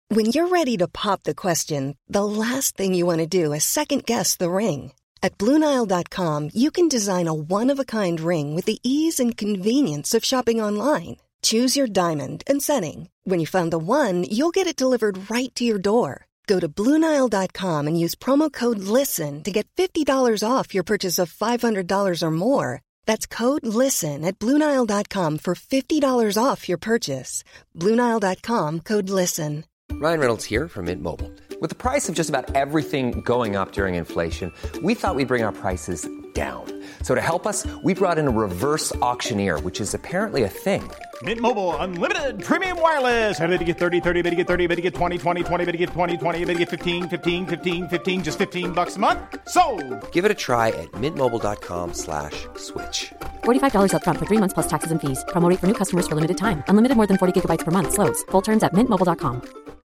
When you're ready to pop the question, the last thing you want to do is second-guess the ring. At BlueNile.com, you can design a one-of-a-kind ring with the ease and convenience of shopping online. Choose your diamond and setting. When you find the one, you'll get it delivered right to your door. Go to BlueNile.com and use promo code LISTEN to get $50 off your purchase of $500 or more. That's code LISTEN at BlueNile.com for $50 off your purchase. BlueNile.com, code LISTEN. Ryan Reynolds here from Mint Mobile. With the price of just about everything going up during inflation, we thought we'd bring our prices down. So to help us, we brought in a reverse auctioneer, which is apparently a thing. Mint Mobile Unlimited Premium Wireless. How to get 30, 30, bit to get 30, bit to get 20, 20, 20, bit to get 20, 20, bit to get 15, 15, 15, 15, just $15 a month? Sold! Give it a try at mintmobile.com/switch. $45 up front for 3 months plus taxes and fees. Promo rate for new customers for limited time. Unlimited more than 40 gigabytes per month. Slows full terms at mintmobile.com.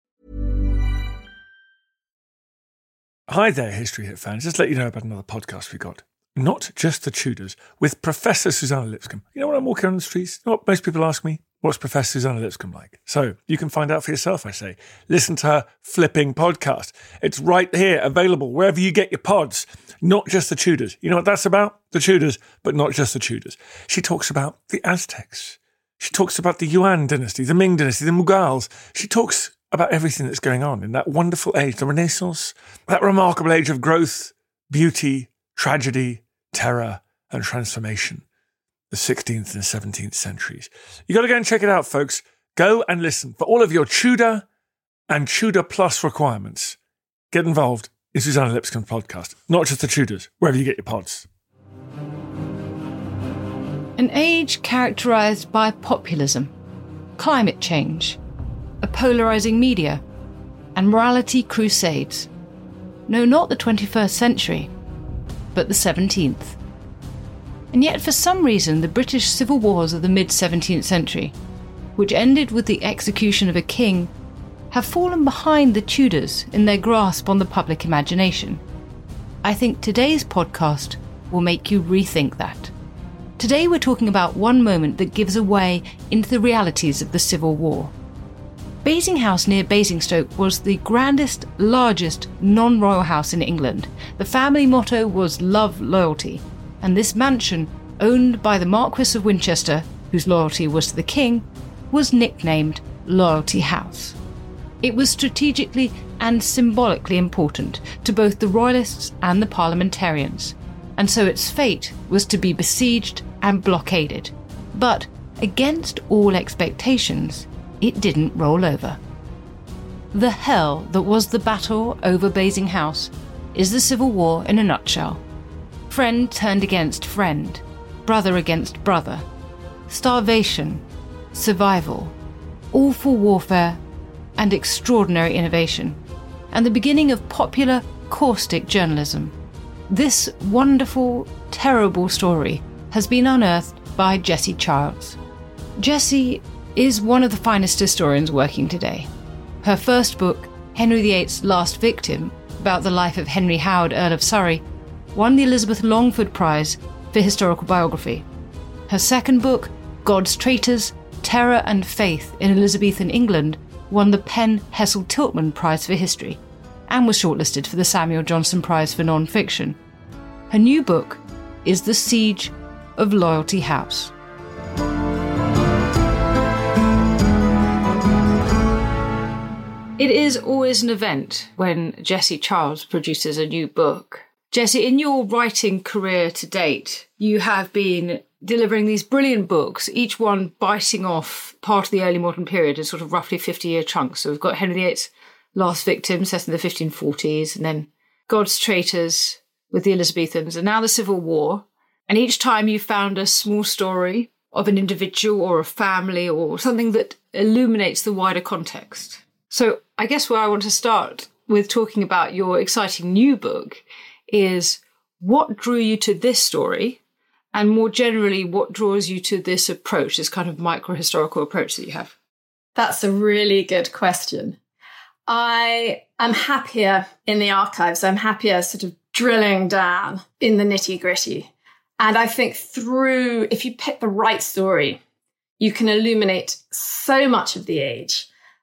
Hi there, History Hit fans. Just to let you know about another podcast we got. Not Just the Tudors, with Professor Susanna Lipscomb. You know when I'm walking on the streets, you know what most people ask me? What's Professor Susanna Lipscomb like? So you can find out for yourself, I say. Listen to her flipping podcast. It's right here, available wherever you get your pods. Not Just the Tudors. You know what that's about? The Tudors, but not just the Tudors. She talks about the Aztecs. She talks about the Yuan dynasty, the Ming dynasty, the Mughals. She talks about everything that's going on in that wonderful age, the Renaissance, that remarkable age of growth, beauty, tragedy, terror, and transformation, the 16th and 17th centuries. You got to go and check it out, folks. Go and listen. For all of your Tudor and Tudor Plus requirements, get involved in Susanna Lipscomb's podcast. Not Just the Tudors, wherever you get your pods. An age characterised by populism, climate change, a polarising media, and morality crusades. No, not the 21st century, but the 17th. And yet for some reason the British civil wars of the mid-17th century, which ended with the execution of a king, have fallen behind the Tudors in their grasp on the public imagination. I think today's podcast will make you rethink that. Today we're talking about one moment that gives a way into the realities of the Civil War. Basing House near Basingstoke was the grandest, largest non-royal house in England. The family motto was love, loyalty, and this mansion, owned by the Marquess of Winchester, whose loyalty was to the king, was nicknamed Loyalty House. It was strategically and symbolically important to both the royalists and the parliamentarians, and so its fate was to be besieged and blockaded. But, against all expectations, it didn't roll over. The hell that was the battle over Basing House is the Civil War in a nutshell. Friend turned against friend, brother against brother, starvation, survival, awful warfare, and extraordinary innovation, and the beginning of popular, caustic journalism. This wonderful, terrible story has been unearthed by Jessie Childs. Jessie is one of the finest historians working today. Her first book, Henry VIII's Last Victim, about the life of Henry Howard, Earl of Surrey, won the Elizabeth Longford Prize for Historical Biography. Her second book, God's Traitors, Terror and Faith in Elizabethan England, won the Penn Hessel Tiltman Prize for History, and was shortlisted for the Samuel Johnson Prize for Non-Fiction. Her new book is The Siege of Loyalty House. It is always an event when Jessie Childs produces a new book. Jessie, in your writing career to date, you have been delivering these brilliant books, each one biting off part of the early modern period in sort of roughly 50-year chunks. So we've got Henry VIII's Last Victim, set in the 1540s, and then God's Traitors with the Elizabethans, and now the Civil War. And each time you found a small story of an individual or a family or something that illuminates the wider context. So I guess where I want to start with talking about your exciting new book is what drew you to this story, and more generally, what draws you to this approach, this kind of micro-historical approach that you have? That's a really good question. I am happier in the archives. I'm happier sort of drilling down in the nitty-gritty. And I think if you pick the right story, you can illuminate so much of the age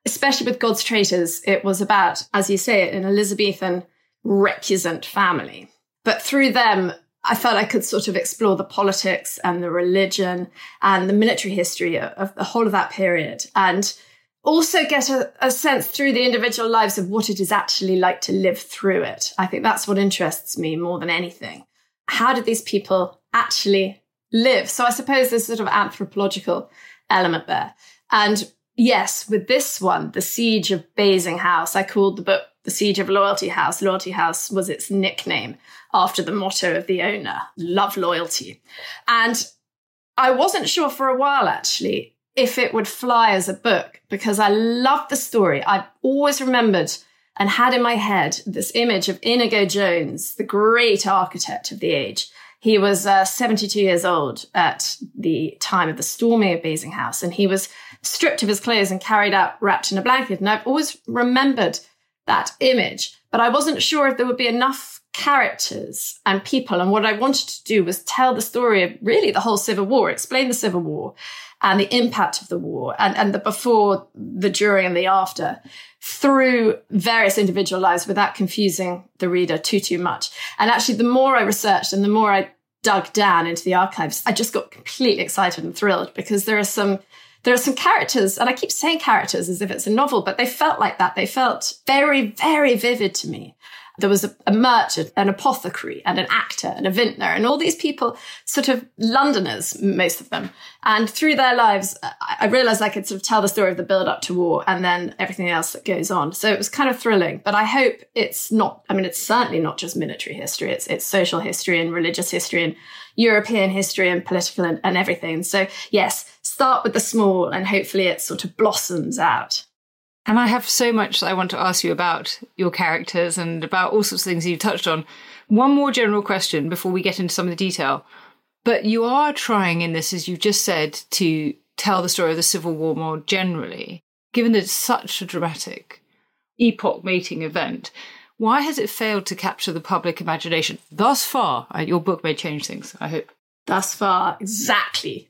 especially with God's Traitors, it was about, as you say, an Elizabethan recusant family. But through them, I felt I could sort of explore the politics and the religion and the military history of the whole of that period, and also get a sense through the individual lives of what it is actually like to live through it. I think that's what interests me more than anything. How did these people actually live? So I suppose there's sort of anthropological element there. And yes, with this one, The Siege of Basing House, I called the book The Siege of Loyalty House. Loyalty House was its nickname after the motto of the owner, love loyalty. And I wasn't sure for a while, actually, if it would fly as a book, because I loved the story. I've always remembered and had in my head this image of Inigo Jones, the great architect of the age. He was 72 years old at the time of the storming of Basing House, and he was stripped of his clothes and carried out wrapped in a blanket. And I've always remembered that image, but I wasn't sure if there would be enough characters and people. And what I wanted to do was tell the story of really the whole Civil War, explain the Civil War and the impact of the war and the before, the during and the after through various individual lives without confusing the reader too much. And actually, the more I researched and the more I dug down into the archives, I just got completely excited and thrilled, because there are some characters, and I keep saying characters as if it's a novel, but they felt like that. They felt very, very vivid to me. There was a merchant, an apothecary, and an actor, and a vintner, and all these people, sort of Londoners, most of them. And through their lives, I realized I could sort of tell the story of the build-up to war and then everything else that goes on. So it was kind of thrilling. But I hope it's not, it's certainly not just military history. It's social history and religious history and European history and political and everything. So yes, start with the small and hopefully it sort of blossoms out. And I have so much that I want to ask you about your characters and about all sorts of things you've touched on. One more general question before we get into some of the detail. But you are trying in this, as you've just said, to tell the story of the Civil War more generally. Given that it's such a dramatic, epoch-making event, why has it failed to capture the public imagination thus far? Your book may change things, I hope. Thus far, exactly.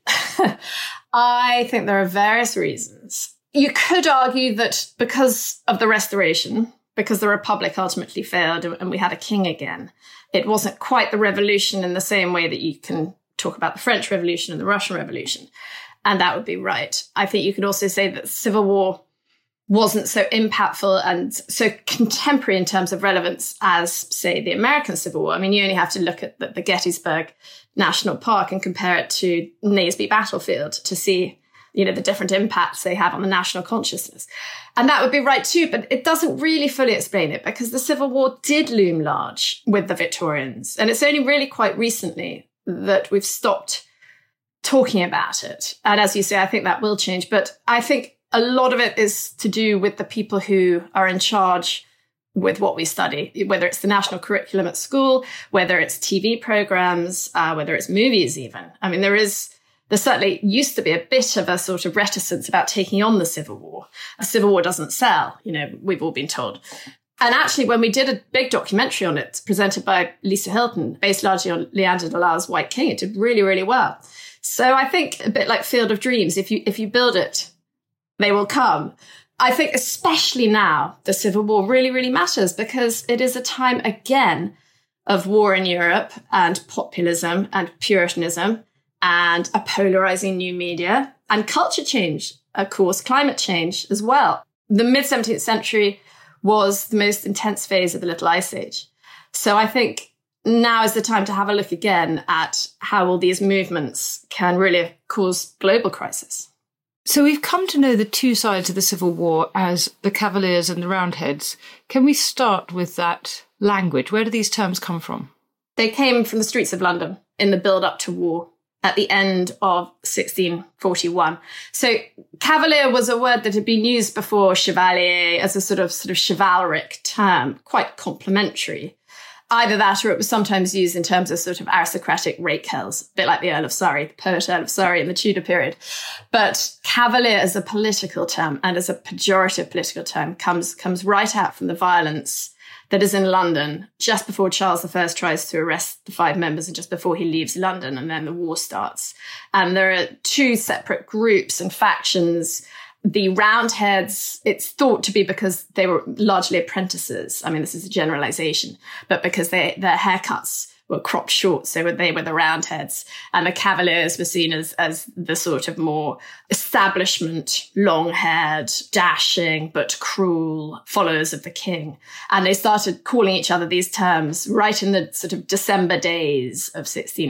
I think there are various reasons. You could argue that because of the Restoration, because the Republic ultimately failed and we had a king again, it wasn't quite the revolution in the same way that you can talk about the French Revolution and the Russian Revolution. And that would be right. I think you could also say that the Civil War wasn't so impactful and so contemporary in terms of relevance as, say, the American Civil War. You only have to look at the Gettysburg National Park and compare it to Naseby Battlefield to see the different impacts they have on the national consciousness. And that would be right too, but it doesn't really fully explain it, because the Civil War did loom large with the Victorians. And it's only really quite recently that we've stopped talking about it. And as you say, I think that will change. But I think a lot of it is to do with the people who are in charge with what we study, whether it's the national curriculum at school, whether it's TV programs, whether it's movies even. There certainly used to be a bit of a sort of reticence about taking on the Civil War. The Civil War doesn't sell, we've all been told. And actually, when we did a big documentary on it, presented by Lisa Hilton, based largely on Leander de Lisle's White King, it did really, really well. So I think a bit like Field of Dreams, if you build it, they will come. I think especially now, the Civil War really, really matters, because it is a time again of war in Europe and populism and Puritanism, and a polarizing new media and culture change, of course, climate change as well. The mid-17th century was the most intense phase of the Little Ice Age. So I think now is the time to have a look again at how all these movements can really cause global crisis. So we've come to know the two sides of the Civil War as the Cavaliers and the Roundheads. Can we start with that language? Where do these terms come from? They came from the streets of London in the build-up to war at the end of 1641. So cavalier was a word that had been used before chevalier as a sort of chivalric term, quite complimentary. Either that or it was sometimes used in terms of sort of aristocratic rakehells, a bit like the Earl of Surrey, the poet Earl of Surrey in the Tudor period. But cavalier as a political term and as a pejorative political term comes right out from the violence that is in London just before Charles I tries to arrest the 5 members and just before he leaves London, and then the war starts. And there are 2 separate groups and factions The Roundheads, it's thought to be because they were largely apprentices. I mean, this is a generalization, but because their haircuts were cropped short, so they were the Roundheads. And the Cavaliers were seen as the sort of more establishment, long-haired, dashing, but cruel followers of the king. And they started calling each other these terms right in the sort of December days of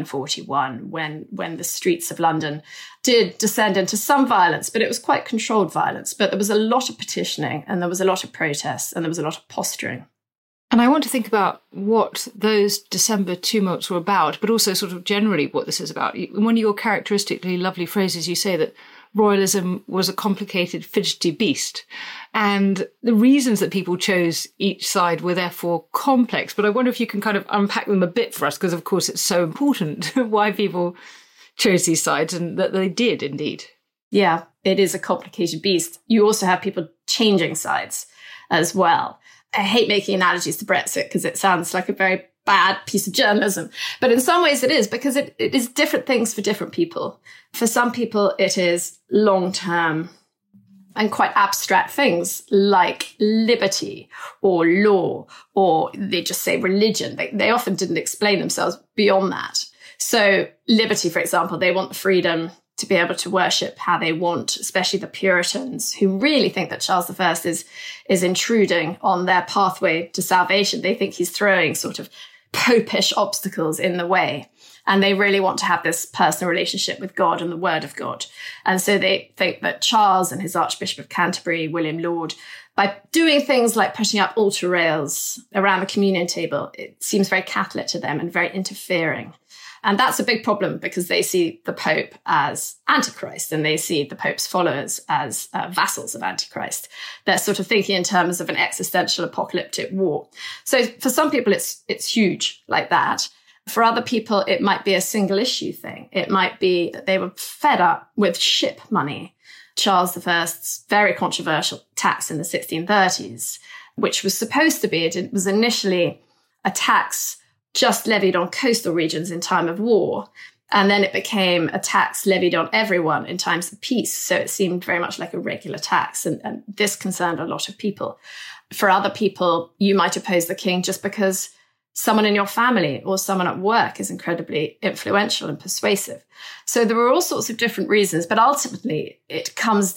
1641, when the streets of London did descend into some violence, but it was quite controlled violence. But there was a lot of petitioning, and there was a lot of protests, and there was a lot of posturing. And I want to think about what those December tumults were about, but also sort of generally what this is about. In one of your characteristically lovely phrases, you say that royalism was a complicated, fidgety beast. And the reasons that people chose each side were therefore complex. But I wonder if you can kind of unpack them a bit for us, because of course it's so important why people chose these sides, and that they did indeed. Yeah, it is a complicated beast. You also have people changing sides as well. I hate making analogies to Brexit because it sounds like a very bad piece of journalism. But in some ways it is, because it is different things for different people. For some people, it is long-term and quite abstract things like liberty or law, or they just say religion. They often didn't explain themselves beyond that. So liberty, for example, they want the freedom to be able to worship how they want, especially the Puritans, who really think that Charles I is intruding on their pathway to salvation. They think he's throwing sort of popish obstacles in the way. And they really want to have this personal relationship with God and the Word of God. And so they think that Charles and his Archbishop of Canterbury, William Laud, by doing things like putting up altar rails around the communion table, it seems very Catholic to them and very interfering. And that's a big problem, because they see the Pope as Antichrist, and they see the Pope's followers as vassals of Antichrist. They're sort of thinking in terms of an existential apocalyptic war. So for some people, it's huge like that. For other people, it might be a single issue thing. It might be that they were fed up with ship money. Charles I's very controversial tax in the 1630s, which was supposed to be, it was initially a tax just levied on coastal regions in time of war. And then it became a tax levied on everyone in times of peace. So it seemed very much like a regular tax. And this concerned a lot of people. For other people, you might oppose the king just because someone in your family or someone at work is incredibly influential and persuasive. So there were all sorts of different reasons. But ultimately, it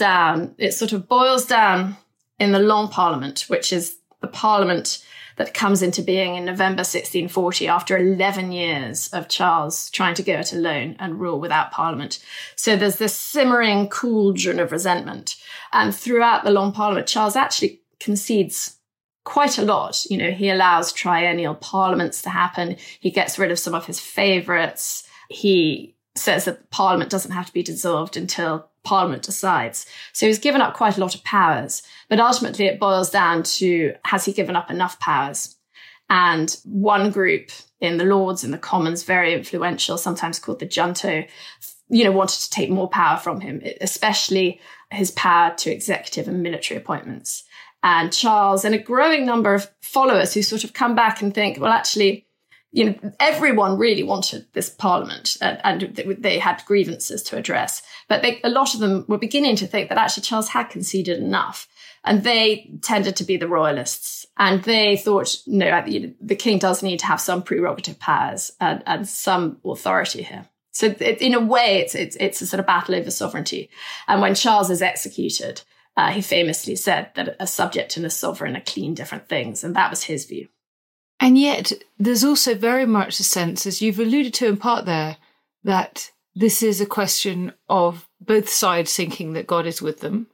sort of boils down in the Long Parliament, which is the parliament that comes into being in November 1640 after 11 years of Charles trying to go it alone and rule without Parliament. So there's this simmering cauldron of resentment. And throughout the Long Parliament, Charles actually concedes quite a lot. You know, he allows triennial parliaments to happen. He gets rid of some of his favourites. He says that Parliament doesn't have to be dissolved until Parliament decides. So he's given up quite a lot of powers. But ultimately, it boils down to, has he given up enough powers? And one group in the Lords and the Commons, very influential, sometimes called the Junto, wanted to take more power from him, especially his power to executive and military appointments. And Charles and a growing number of followers who sort of come back and think, well, actually, everyone really wanted this parliament, and they had grievances to address. But a lot of them were beginning to think that actually Charles had conceded enough. And they tended to be the royalists. And they thought, no, the king does need to have some prerogative powers and some authority here. So in a way, it's a sort of battle over sovereignty. And when Charles is executed, he famously said that a subject and a sovereign are clean different things. And that was his view. And yet there's also very much a sense, as you've alluded to in part there, that this is a question of both sides thinking that God is with them.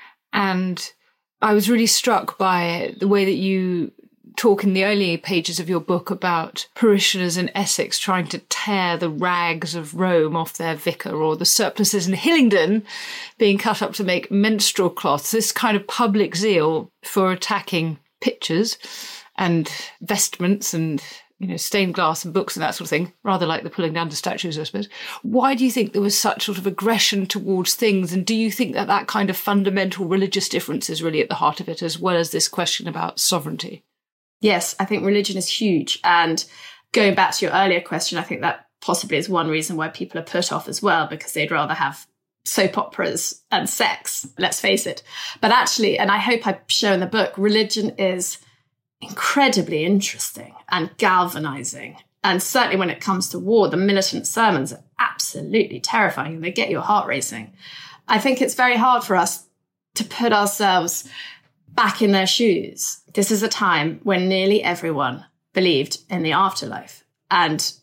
And I was really struck by the way that you talk in the early pages of your book about parishioners in Essex trying to tear the rags of Rome off their vicar, or the surplices in Hillingdon being cut up to make menstrual cloths. This kind of public zeal for attacking pictures and vestments and, stained glass and books and that sort of thing, rather like the pulling down the statues, I suppose. Why do you think there was such sort of aggression towards things? And do you think that kind of fundamental religious difference is really at the heart of it, as well as this question about sovereignty? Yes, I think religion is huge. And going back to your earlier question, I think that possibly is one reason why people are put off as well, because they'd rather have soap operas and sex, let's face it. But actually, and I hope I show in the book, religion is incredibly interesting and galvanizing. And certainly when it comes to war, the militant sermons are absolutely terrifying and they get your heart racing. I think it's very hard for us to put ourselves back in their shoes. This is a time when nearly everyone believed in the afterlife and,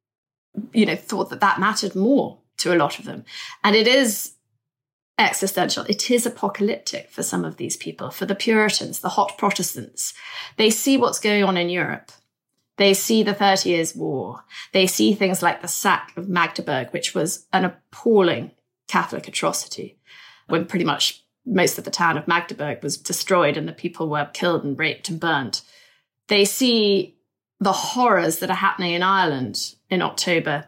thought that mattered more to a lot of them. And it is existential. It is apocalyptic for some of these people, for the Puritans, the hot Protestants. They see what's going on in Europe. They see the 30 Years' War. They see things like the sack of Magdeburg, which was an appalling Catholic atrocity, when pretty much most of the town of Magdeburg was destroyed and the people were killed and raped and burnt. They see the horrors that are happening in Ireland in October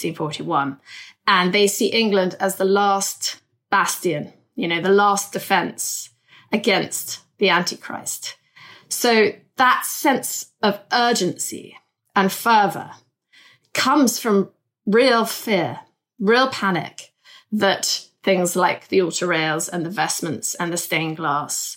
1641. And they see England as the last bastion, the last defense against the Antichrist. So that sense of urgency and fervor comes from real fear, real panic that things like the altar rails and the vestments and the stained glass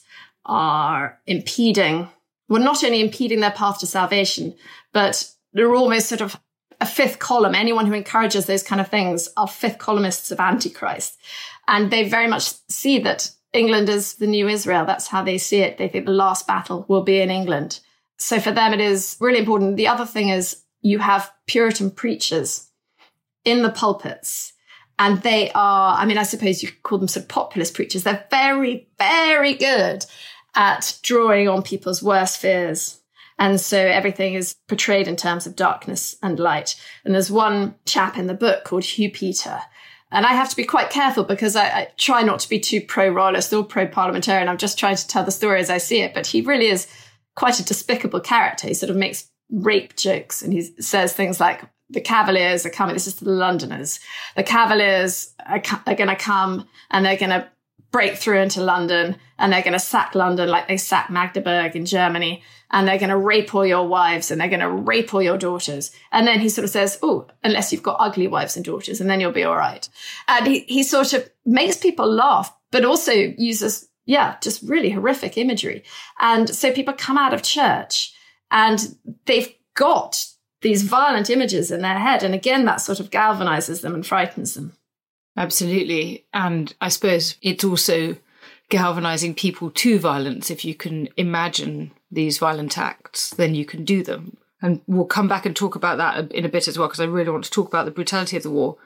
are impeding, not only impeding their path to salvation, but they're almost sort of a fifth column. Anyone who encourages those kind of things are fifth columnists of Antichrist. And they very much see that England is the new Israel. That's how they see it. They think the last battle will be in England. So for them, it is really important. The other thing is you have Puritan preachers in the pulpits. And they are, I suppose you could call them sort of populist preachers. They're very, very good at drawing on people's worst fears. And so everything is portrayed in terms of darkness and light. And there's one chap in the book called Hugh Peter. And I have to be quite careful because I try not to be too pro-royalist or pro-parliamentarian. I'm just trying to tell the story as I see it. But he really is quite a despicable character. He sort of makes rape jokes and he says things like, the Cavaliers are coming. This is to the Londoners. The Cavaliers are going to come and they're going to break through into London and they're going to sack London like they sacked Magdeburg in Germany. And they're going to rape all your wives and they're going to rape all your daughters. And then he sort of says, oh, unless you've got ugly wives and daughters, and then you'll be all right. And he sort of makes people laugh, but also uses, just really horrific imagery. And so people come out of church and they've got these violent images in their head. And again, that sort of galvanizes them and frightens them. Absolutely. And I suppose it's also galvanizing people to violence. If you can imagine these violent acts, then you can do them. And we'll come back and talk about that in a bit as well, because I really want to talk about the brutality of the war.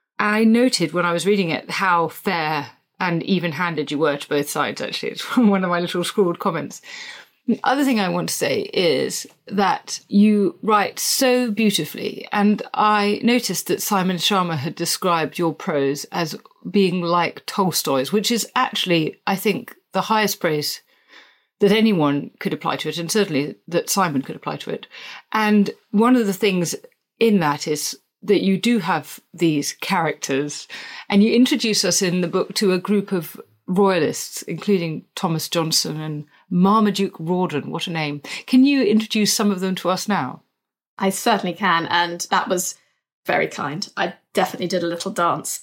I noted when I was reading it how fair and even-handed you were to both sides, actually. It's one of my little scrawled comments. The other thing I want to say is that you write so beautifully, and I noticed that Simon Sharma had described your prose as being like Tolstoy's, which is actually, I think, the highest praise that anyone could apply to it, and certainly that Simon could apply to it. And one of the things in that is that you do have these characters, and you introduce us in the book to a group of royalists, including Thomas Johnson and Marmaduke Rawdon. What a name. Can you introduce some of them to us now? I certainly can, and that was very kind. I definitely did a little dance.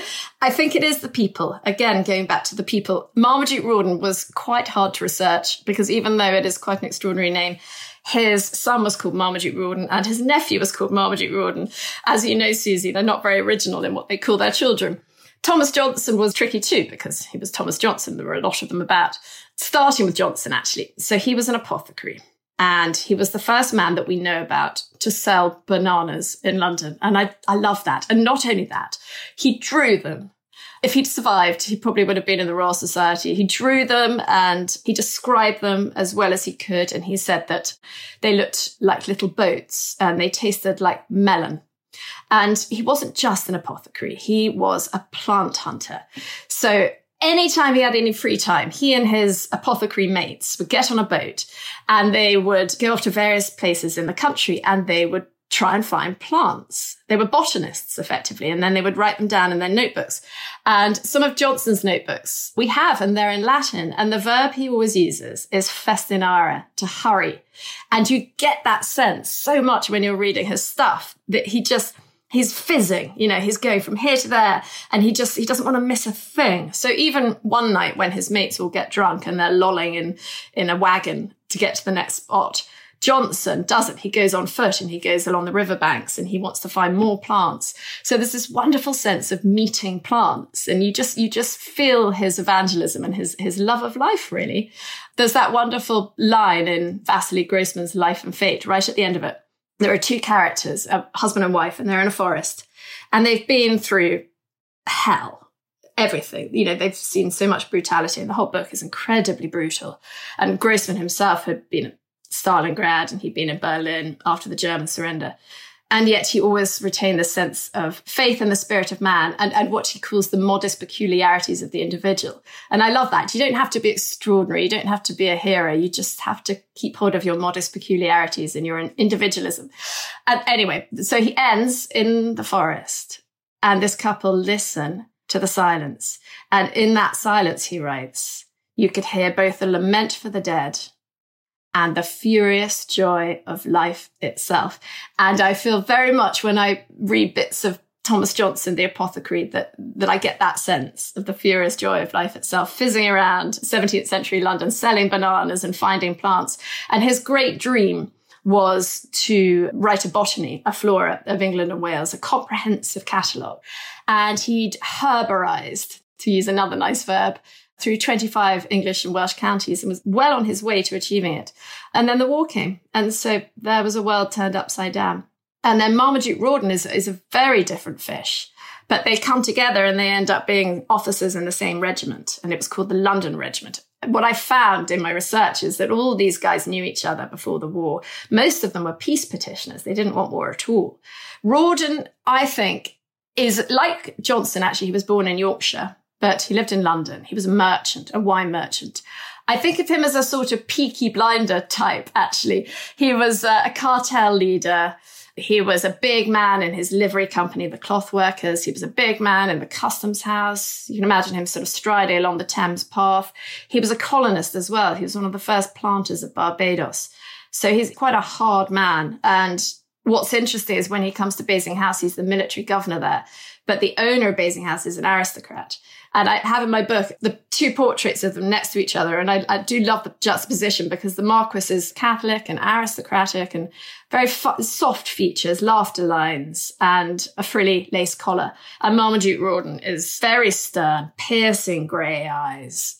I think it is the people. Again, going back to the people, Marmaduke Rawdon was quite hard to research because even though it is quite an extraordinary name, his son was called Marmaduke Rawdon and his nephew was called Marmaduke Rawdon. As you know, Susie, they're not very original in what they call their children. Thomas Johnson was tricky too because he was Thomas Johnson. There were a lot of them about. Starting with Johnson, actually. So he was an apothecary. And he was the first man that we know about to sell bananas in London. And I love that. And not only that, he drew them. If he'd survived, he probably would have been in the Royal Society. He drew them and he described them as well as he could. And he said that they looked like little boats and they tasted like melon. And he wasn't just an apothecary. He was a plant hunter. So anytime he had any free time, he and his apothecary mates would get on a boat and they would go off to various places in the country and they would try and find plants. They were botanists, effectively, and then they would write them down in their notebooks. And some of Johnson's notebooks we have, and they're in Latin. And the verb he always uses is festinare, to hurry. And you get that sense so much when you're reading his stuff that he he's fizzing, he's going from here to there, and he doesn't want to miss a thing. So even one night when his mates all get drunk and they're lolling in a wagon to get to the next spot, Johnson doesn't. He goes on foot and he goes along the riverbanks and he wants to find more plants. So there's this wonderful sense of meeting plants, and you just feel his evangelism and his love of life, really. There's that wonderful line in Vasily Grossman's Life and Fate, right at the end of it. There are two characters, a husband and wife, and they're in a forest, and they've been through hell. Everything. They've seen so much brutality, and the whole book is incredibly brutal. And Grossman himself had been at Stalingrad, and he'd been in Berlin after the German surrender. And yet he always retained the sense of faith and the spirit of man, and what he calls the modest peculiarities of the individual. And I love that. You don't have to be extraordinary. You don't have to be a hero. You just have to keep hold of your modest peculiarities and your individualism. And anyway, so he ends in the forest, and this couple listen to the silence. And in that silence, he writes, you could hear both the lament for the dead and the furious joy of life itself. And I feel very much when I read bits of Thomas Johnson, the apothecary, that I get that sense of the furious joy of life itself, fizzing around 17th century London, selling bananas and finding plants. And his great dream was to write a botany, a flora of England and Wales, a comprehensive catalogue. And he'd herborized, to use another nice verb, through 25 English and Welsh counties, and was well on his way to achieving it. And then the war came. And so there was a world turned upside down. And then Marmaduke Rawdon is a very different fish. But they come together and they end up being officers in the same regiment. And it was called the London Regiment. What I found in my research is that all these guys knew each other before the war. Most of them were peace petitioners. They didn't want war at all. Rawdon, I think, is like Johnson, actually. He was born in Yorkshire, but he lived in London. He was a merchant, a wine merchant. I think of him as a sort of Peaky Blinder type, actually. He was a cartel leader. He was a big man in his livery company, the Cloth Workers. He was a big man in the customs house. You can imagine him sort of striding along the Thames path. He was a colonist as well. He was one of the first planters of Barbados. So he's quite a hard man. And what's interesting is when he comes to Basing House, he's the military governor there. But the owner of Basing House is an aristocrat. And I have in my book the two portraits of them next to each other. And I do love the juxtaposition because the Marquis is Catholic and aristocratic and very soft features, laughter lines, and a frilly lace collar. And Marmaduke Rawdon is very stern, piercing grey eyes,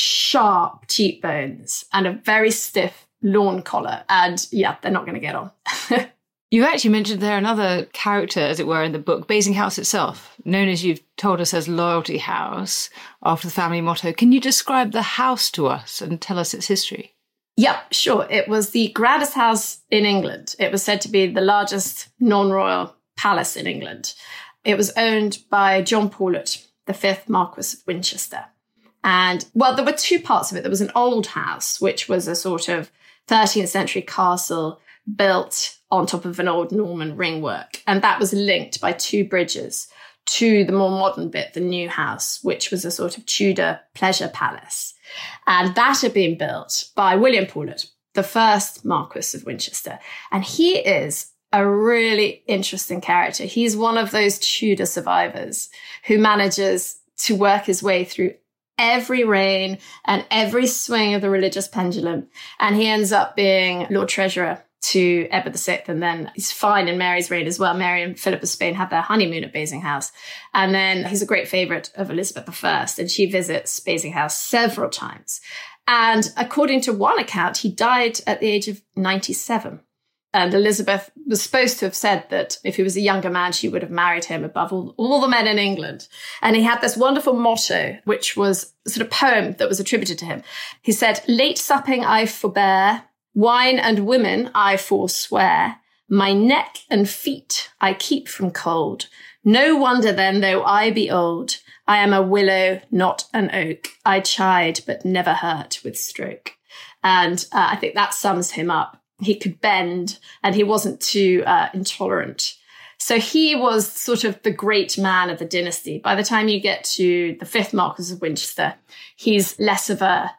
sharp cheekbones, and a very stiff lawn collar. And yeah, they're not going to get on. You actually mentioned there another character, as it were, in the book, Basing House itself, known as you've told us as Loyalty House, after the family motto. Can you describe the house to us and tell us its history? Yep, sure. It was the grandest house in England. It was said to be the largest non-royal palace in England. It was owned by John Paulet, the 5th Marquis of Winchester. And, well, there were two parts of it. There was an old house, which was a sort of 13th century castle built on top of an old Norman ringwork. And that was linked by two bridges to the more modern bit, the new house, which was a sort of Tudor pleasure palace. And that had been built by William Paulet, the 1st Marquis of Winchester. And he is a really interesting character. He's one of those Tudor survivors who manages to work his way through every reign and every swing of the religious pendulum. And he ends up being Lord Treasurer to Edward VI, and then he's fine in Mary's reign as well. Mary and Philip of Spain had their honeymoon at Basing House. And then he's a great favourite of Elizabeth I, and she visits Basing House several times. And according to one account, he died at the age of 97. And Elizabeth was supposed to have said that if he was a younger man, she would have married him above all the men in England. And he had this wonderful motto, which was a sort of poem that was attributed to him. He said, "Late supping I forbear, wine and women I forswear. My neck and feet I keep from cold. No wonder then, though I be old, I am a willow, not an oak. I chide, but never hurt with stroke." And I think that sums him up. He could bend and he wasn't too intolerant. So he was sort of the great man of the dynasty. By the time you get to the 5th Marquis of Winchester, he's less of a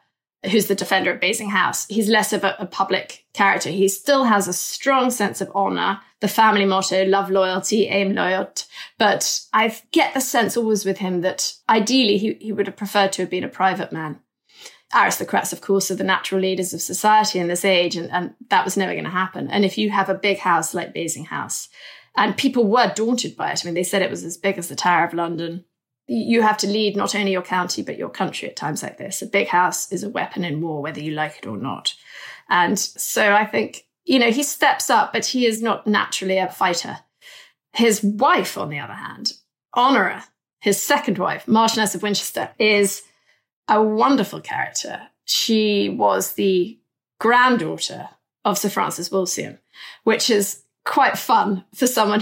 who's the defender of Basing House, he's less of a public character. He still has a strong sense of honour, the family motto, love loyalty, aim loyalty. But I get the sense always with him that ideally he would have preferred to have been a private man. Aristocrats, of course, are the natural leaders of society in this age, and that was never going to happen. And if you have a big house like Basing House, and people were daunted by it, I mean, they said it was as big as the Tower of London. You have to lead not only your county, but your country at times like this. A big house is a weapon in war, whether you like it or not. And so I think, he steps up, but he is not naturally a fighter. His wife, on the other hand, Honora, his second wife, Marchioness of Winchester, is a wonderful character. She was the granddaughter of Sir Francis Walsingham, which is quite fun for someone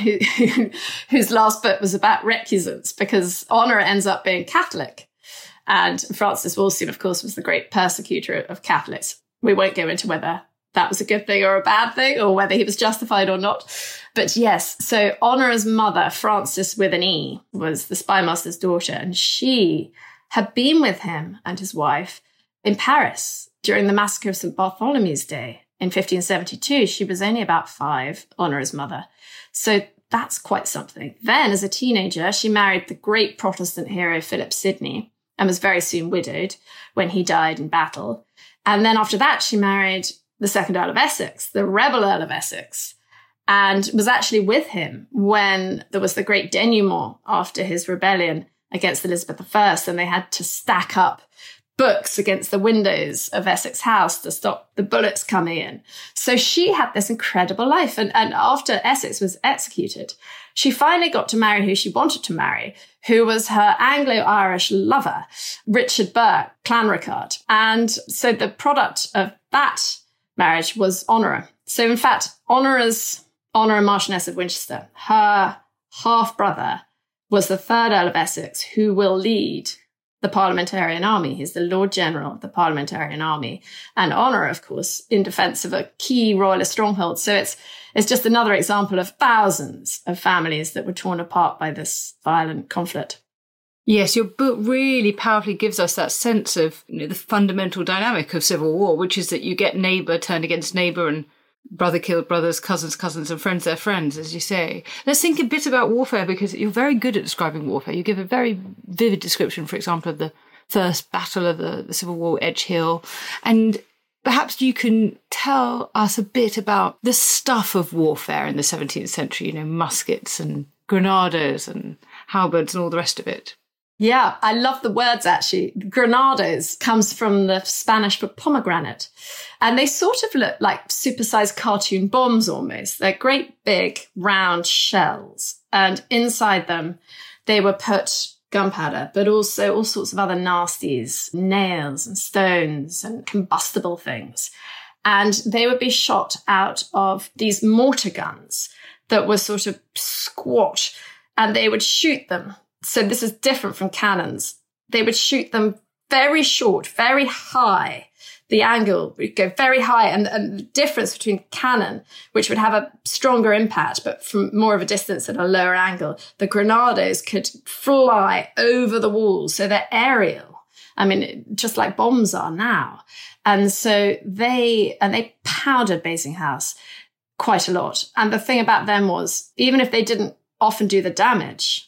whose last book was about recusants, because Honora ends up being Catholic. And Francis Walsingham, of course, was the great persecutor of Catholics. We won't go into whether that was a good thing or a bad thing, or whether he was justified or not. But yes, so Honora's mother, Frances with an E, was the spymaster's daughter, and she had been with him and his wife in Paris during the massacre of St. Bartholomew's Day in 1572. She was only about 5, Honora's mother. So that's quite something. Then, as a teenager, she married the great Protestant hero Philip Sidney and was very soon widowed when he died in battle. And then after that, she married the second Earl of Essex, the rebel Earl of Essex, and was actually with him when there was the great denouement after his rebellion against Elizabeth I, and they had to stack up books against the windows of Essex House to stop the bullets coming in. So she had this incredible life. And after Essex was executed, she finally got to marry who she wanted to marry, who was her Anglo-Irish lover, Richard Burke, Clanricarde. And so the product of that marriage was Honora. So in fact, Honora, Marchioness of Winchester, her half-brother was the third Earl of Essex, who will lead the Parliamentarian Army. He's the Lord General of the Parliamentarian Army. And Honora, of course, in defence of a key royalist stronghold. So it's just another example of thousands of families that were torn apart by this violent conflict. Yes, your book really powerfully gives us that sense of the fundamental dynamic of civil war, which is that you get neighbour turned against neighbour and brother killed brothers, cousins, and friends their friends, as you say. Let's think a bit about warfare, because you're very good at describing warfare. You give a very vivid description, for example, of the first battle of the Civil War, Edge Hill. And perhaps you can tell us a bit about the stuff of warfare in the 17th century, muskets and grenados and halberds and all the rest of it. Yeah, I love the words, actually. Granados comes from the Spanish for pomegranate. And they sort of look like supersized cartoon bombs almost. They're great big round shells. And inside them, they were put gunpowder, but also all sorts of other nasties, nails and stones and combustible things. And they would be shot out of these mortar guns that were sort of squat, and they would shoot them. So this is different from cannons. They would shoot them very short, very high. The angle would go very high. And the difference between cannon, which would have a stronger impact, but from more of a distance at a lower angle, the grenados could fly over the walls. So they're aerial. I mean, just like bombs are now. And so they powdered Basing House quite a lot. And the thing about them was, even if they didn't often do the damage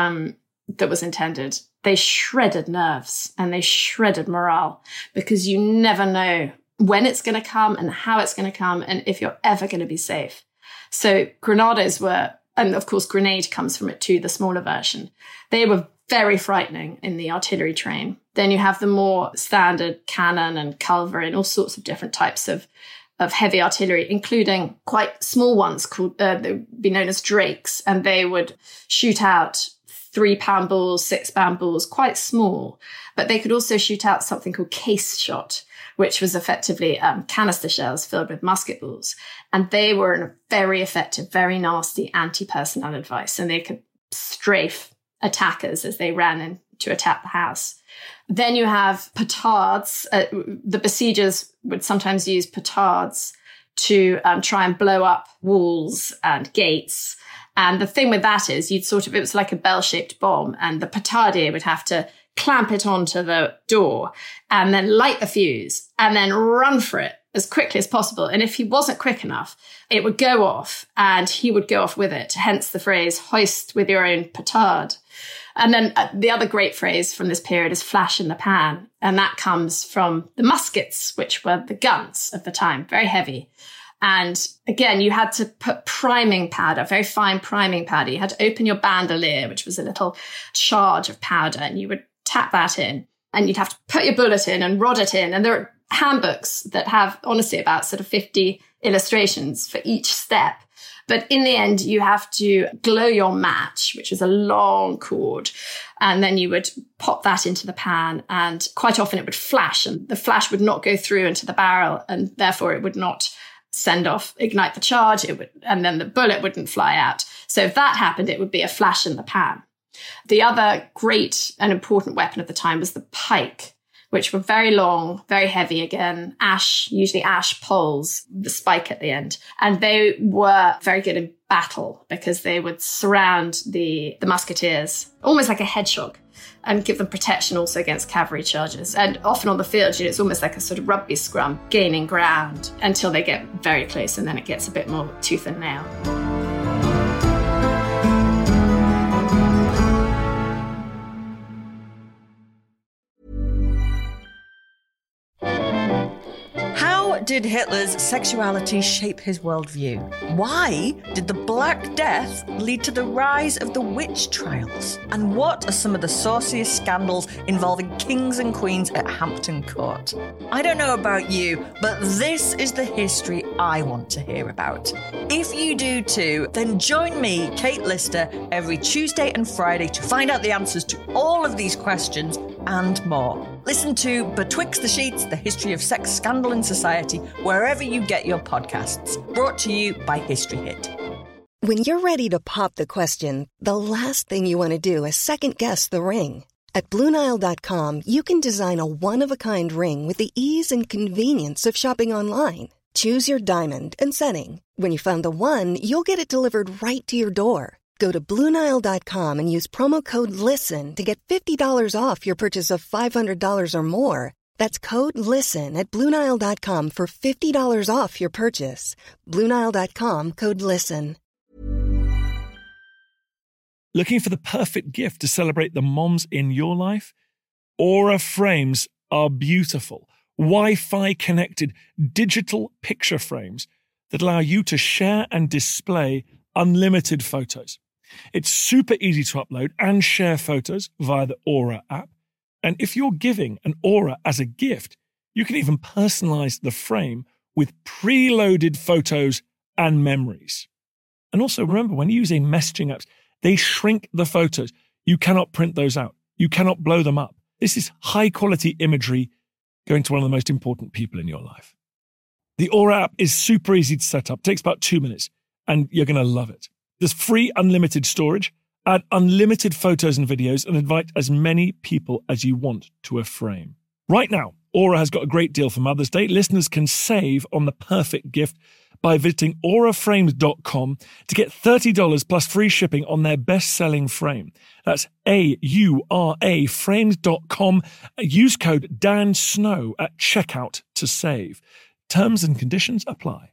that was intended, they shredded nerves and they shredded morale, because you never know when it's going to come and how it's going to come and if you're ever going to be safe. So grenados were, and of course grenade comes from it too, the smaller version. They were very frightening in the artillery train. Then you have the more standard cannon and culverin and all sorts of different types of heavy artillery, including quite small ones called, they would be known as drakes, and they would shoot out 3-pound balls, 6-pound balls, quite small. But they could also shoot out something called case shot, which was effectively canister shells filled with musket balls. And they were a very effective, very nasty anti-personnel device, and they could strafe attackers as they ran in to attack the house. Then you have petards. The besiegers would sometimes use petards to try and blow up walls and gates. And the thing with that is it was like a bell-shaped bomb, and the petardier would have to clamp it onto the door, and then light the fuse, and then run for it as quickly as possible. And if he wasn't quick enough, it would go off, and he would go off with it, hence the phrase, hoist with your own petard. And then the other great phrase from this period is flash in the pan. And that comes from the muskets, which were the guns of the time, very heavy. And again, you had to put priming powder, very fine priming powder. You had to open your bandolier, which was a little charge of powder, and you would tap that in. And you'd have to put your bullet in and rod it in. And there are handbooks that have, honestly, about sort of 50 illustrations for each step. But in the end, you have to glow your match, which is a long cord. And then you would pop that into the pan. And quite often it would flash, and the flash would not go through into the barrel. And therefore it would not ignite the charge. And then the bullet wouldn't fly out. So if that happened, it would be a flash in the pan. The other great and important weapon of the time was the pike, which were very long, very heavy again, usually ash poles, the spike at the end. And they were very good in battle because they would surround the musketeers, almost like a hedgehog, and give them protection also against cavalry charges. And often on the field, it's almost like a sort of rugby scrum, gaining ground until they get very close, and then it gets a bit more tooth and nail. Did Hitler's sexuality shape his worldview? Why did the Black Death lead to the rise of the witch trials? And what are some of the sauciest scandals involving kings and queens at Hampton Court? I don't know about you, but this is the history I want to hear about. If you do too, then join me, Kate Lister, every Tuesday and Friday to find out the answers to all of these questions and more. Listen to Betwixt the Sheets, The History of Sex, Scandal and Society, wherever you get your podcasts. Brought to you by History Hit. When you're ready to pop the question, the last thing you want to do is second-guess the ring. At BlueNile.com, you can design a one-of-a-kind ring with the ease and convenience of shopping online. Choose your diamond and setting. When you find the one, you'll get it delivered right to your door. Go to BlueNile.com and use promo code LISTEN to get $50 off your purchase of $500 or more. That's code LISTEN at BlueNile.com for $50 off your purchase. BlueNile.com, code LISTEN. Looking for the perfect gift to celebrate the moms in your life? Aura frames are beautiful, Wi-Fi connected digital picture frames that allow you to share and display unlimited photos. It's super easy to upload and share photos via the Aura app. And if you're giving an Aura as a gift, you can even personalize the frame with preloaded photos and memories. And also remember, when using messaging apps, they shrink the photos. You cannot print those out. You cannot blow them up. This is high quality imagery going to one of the most important people in your life. The Aura app is super easy to set up. It takes about 2 minutes and you're going to love it. There's free unlimited storage, add unlimited photos and videos, and invite as many people as you want to a frame. Right now, Aura has got a great deal for Mother's Day. Listeners can save on the perfect gift by visiting auraframes.com to get $30 plus free shipping on their best-selling frame. That's AURA frames.com. Use code DANSNOW at checkout to save. Terms and conditions apply.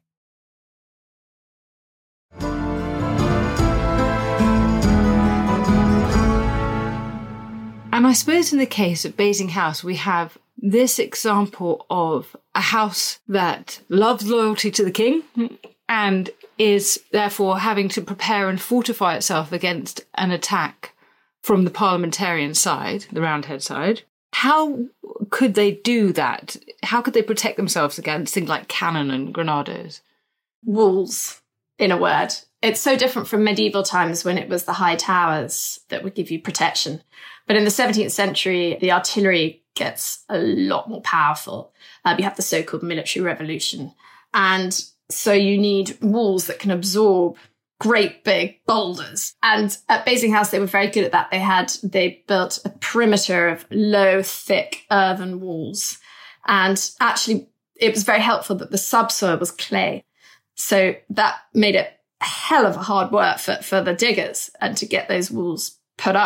And I suppose in the case of Basing House, we have this example of a house that loves loyalty to the king and is therefore having to prepare and fortify itself against an attack from the parliamentarian side, the Roundhead side. How could they do that? How could they protect themselves against things like cannon and grenados? Walls, in a word. It's so different from medieval times when it was the high towers that would give you protection. But in the 17th century, the artillery gets a lot more powerful. You have the so-called military revolution. And so you need walls that can absorb great big boulders. And at Basing House, they were very good at that. They built a perimeter of low, thick earthen walls. And actually, it was very helpful that the subsoil was clay. So that made it a hell of a hard work for the diggers and to get those walls put up.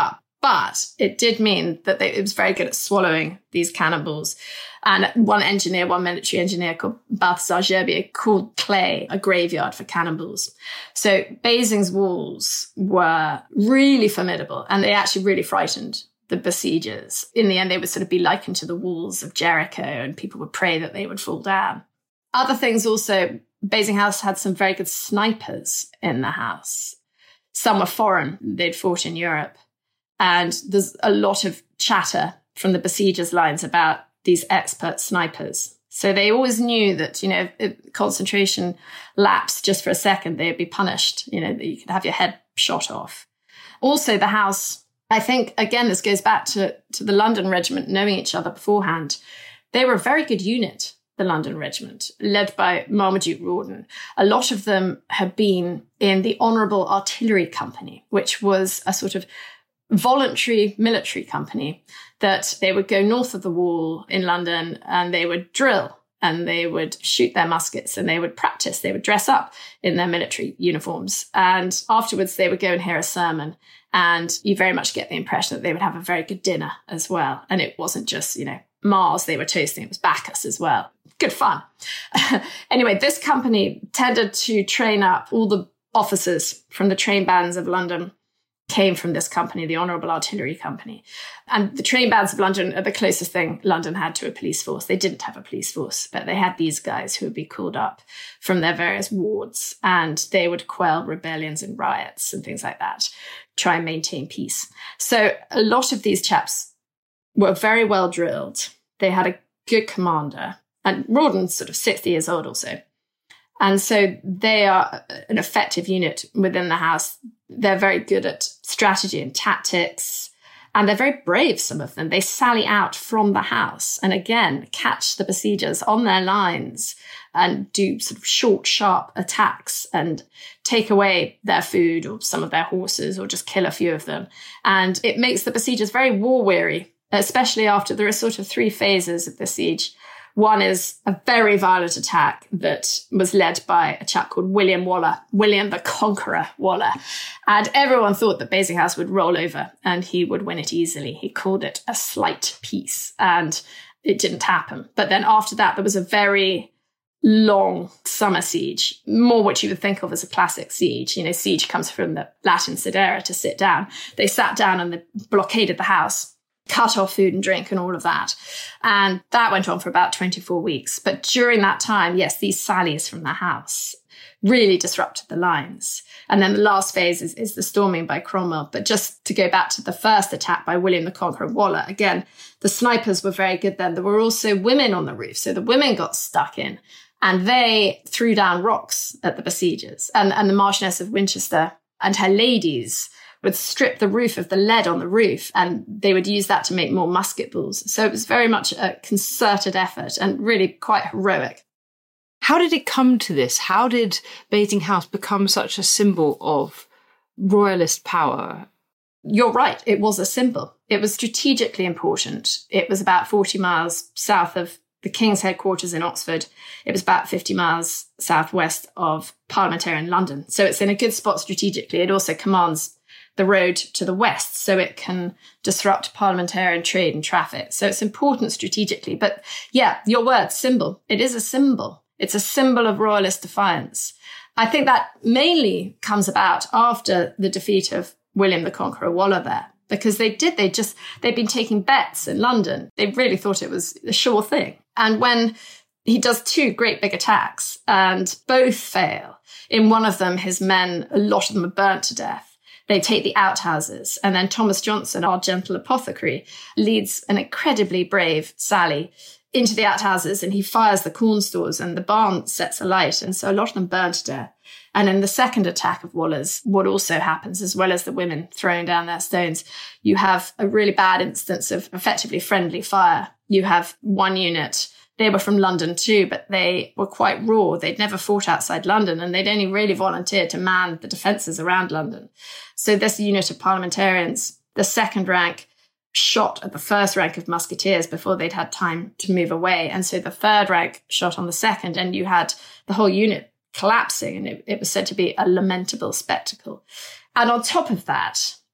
But it did mean that it was very good at swallowing these cannonballs. And one military engineer called Balthazar Gerbier called Clay a graveyard for cannonballs. So Basing's walls were really formidable, and they actually really frightened the besiegers. In the end, they would sort of be likened to the walls of Jericho, and people would pray that they would fall down. Other things also, Basing House had some very good snipers in the house. Some were foreign. They'd fought in Europe. And there's a lot of chatter from the besiegers' lines about these expert snipers. So they always knew that, if concentration lapsed just for a second, they'd be punished. That you could have your head shot off. Also, the house, I think, again, this goes back to the London Regiment knowing each other beforehand. They were a very good unit, the London Regiment, led by Marmaduke Rawdon. A lot of them had been in the Honourable Artillery Company, which was a sort of voluntary military company that they would go north of the wall in London and they would drill and they would shoot their muskets and they would practice. They would dress up in their military uniforms. And afterwards, they would go and hear a sermon. And you very much get the impression that they would have a very good dinner as well. And it wasn't just, Mars they were toasting, it was Bacchus as well. Good fun. Anyway, this company tended to train up all the officers from the train bands of London came from this company, the Honourable Artillery Company. And the train bands of London are the closest thing London had to a police force. They didn't have a police force, but they had these guys who would be called up from their various wards, and they would quell rebellions and riots and things like that, try and maintain peace. So a lot of these chaps were very well drilled. They had a good commander, and Rawdon's sort of 60 years old or so. And so they are an effective unit within the house. They're very good at strategy and tactics, and they're very brave, some of them. They sally out from the house and, again, catch the besiegers on their lines and do sort of short, sharp attacks and take away their food or some of their horses or just kill a few of them. And it makes the besiegers very war-weary, especially after there are sort of three phases of the siege. One is a very violent attack that was led by a chap called William Waller, William the Conqueror Waller. And everyone thought that Basing House would roll over and he would win it easily. He called it a slight peace, and it didn't happen. But then after that, there was a very long summer siege, more what you would think of as a classic siege. Siege comes from the Latin sedere, to sit down. They sat down and they blockaded the house, cut off food and drink and all of that. And that went on for about 24 weeks. But during that time, yes, these sallies from the house really disrupted the lines. And then the last phase is the storming by Cromwell. But just to go back to the first attack by William the Conqueror Waller, again, the snipers were very good then. There were also women on the roof. So the women got stuck in and they threw down rocks at the besiegers. And the Marchioness of Winchester and her ladies would strip the roof of the lead on the roof, and they would use that to make more musket balls. So it was very much a concerted effort and really quite heroic. How did it come to this? How did Basing House become such a symbol of royalist power? You're right, it was a symbol. It was strategically important. It was about 40 miles south of the King's headquarters in Oxford. It was about 50 miles southwest of Parliamentarian London. So it's in a good spot strategically. It also commands the road to the west, so it can disrupt parliamentarian trade and traffic. So it's important strategically. But yeah, your word, symbol. It is a symbol. It's a symbol of royalist defiance. I think that mainly comes about after the defeat of William the Conqueror Waller there, because they'd been taking bets in London. They really thought it was a sure thing. And when he does two great big attacks and both fail, in one of them, his men, a lot of them are burnt to death. They take the outhouses, and then Thomas Johnson, our gentle apothecary, leads an incredibly brave sally into the outhouses, and he fires the corn stores and the barn sets alight. And so a lot of them burn to death. And in the second attack of Waller's, what also happens, as well as the women throwing down their stones, you have a really bad instance of effectively friendly fire. You have one unit. They were from London too, but they were quite raw. They'd never fought outside London, and they'd only really volunteered to man the defences around London. So this unit of parliamentarians, the second rank, shot at the first rank of musketeers before they'd had time to move away. And so the third rank shot on the second, and you had the whole unit collapsing, and it was said to be a lamentable spectacle. And on top of that,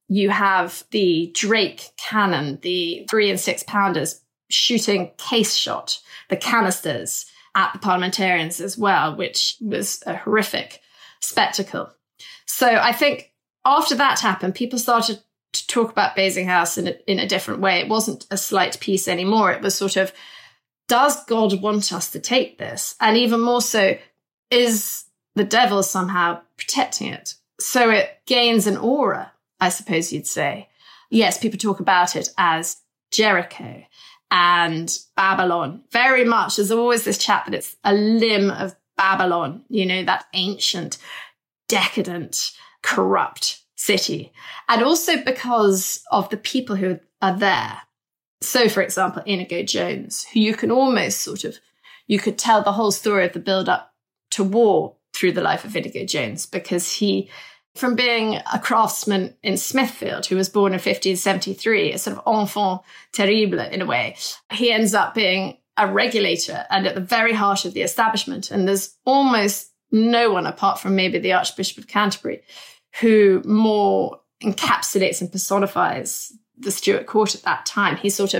You have the Drake cannon, the 3 and 6 pounders shooting case shot, the canisters at the parliamentarians as well, which was a horrific spectacle. So I think after that happened, people started to talk about Basing House in a different way. It wasn't a slight piece anymore. It was sort of, does God want us to take this? And even more so, is the devil somehow protecting it? So it gains an aura, I suppose you'd say. Yes, people talk about it as Jericho and Babylon. Very much, there's always this chat that it's a limb of Babylon, you know, that ancient, decadent, corrupt city. And also because of the people who are there. So, for example, Inigo Jones, who you can almost you could tell the whole story of the build-up to war through the life of Inigo Jones, because he, from being a craftsman in Smithfield, who was born in 1573, a sort of enfant terrible in a way, he ends up being a regulator and at the very heart of the establishment. And there's almost no one, apart from maybe the Archbishop of Canterbury, who more encapsulates and personifies the Stuart court at that time.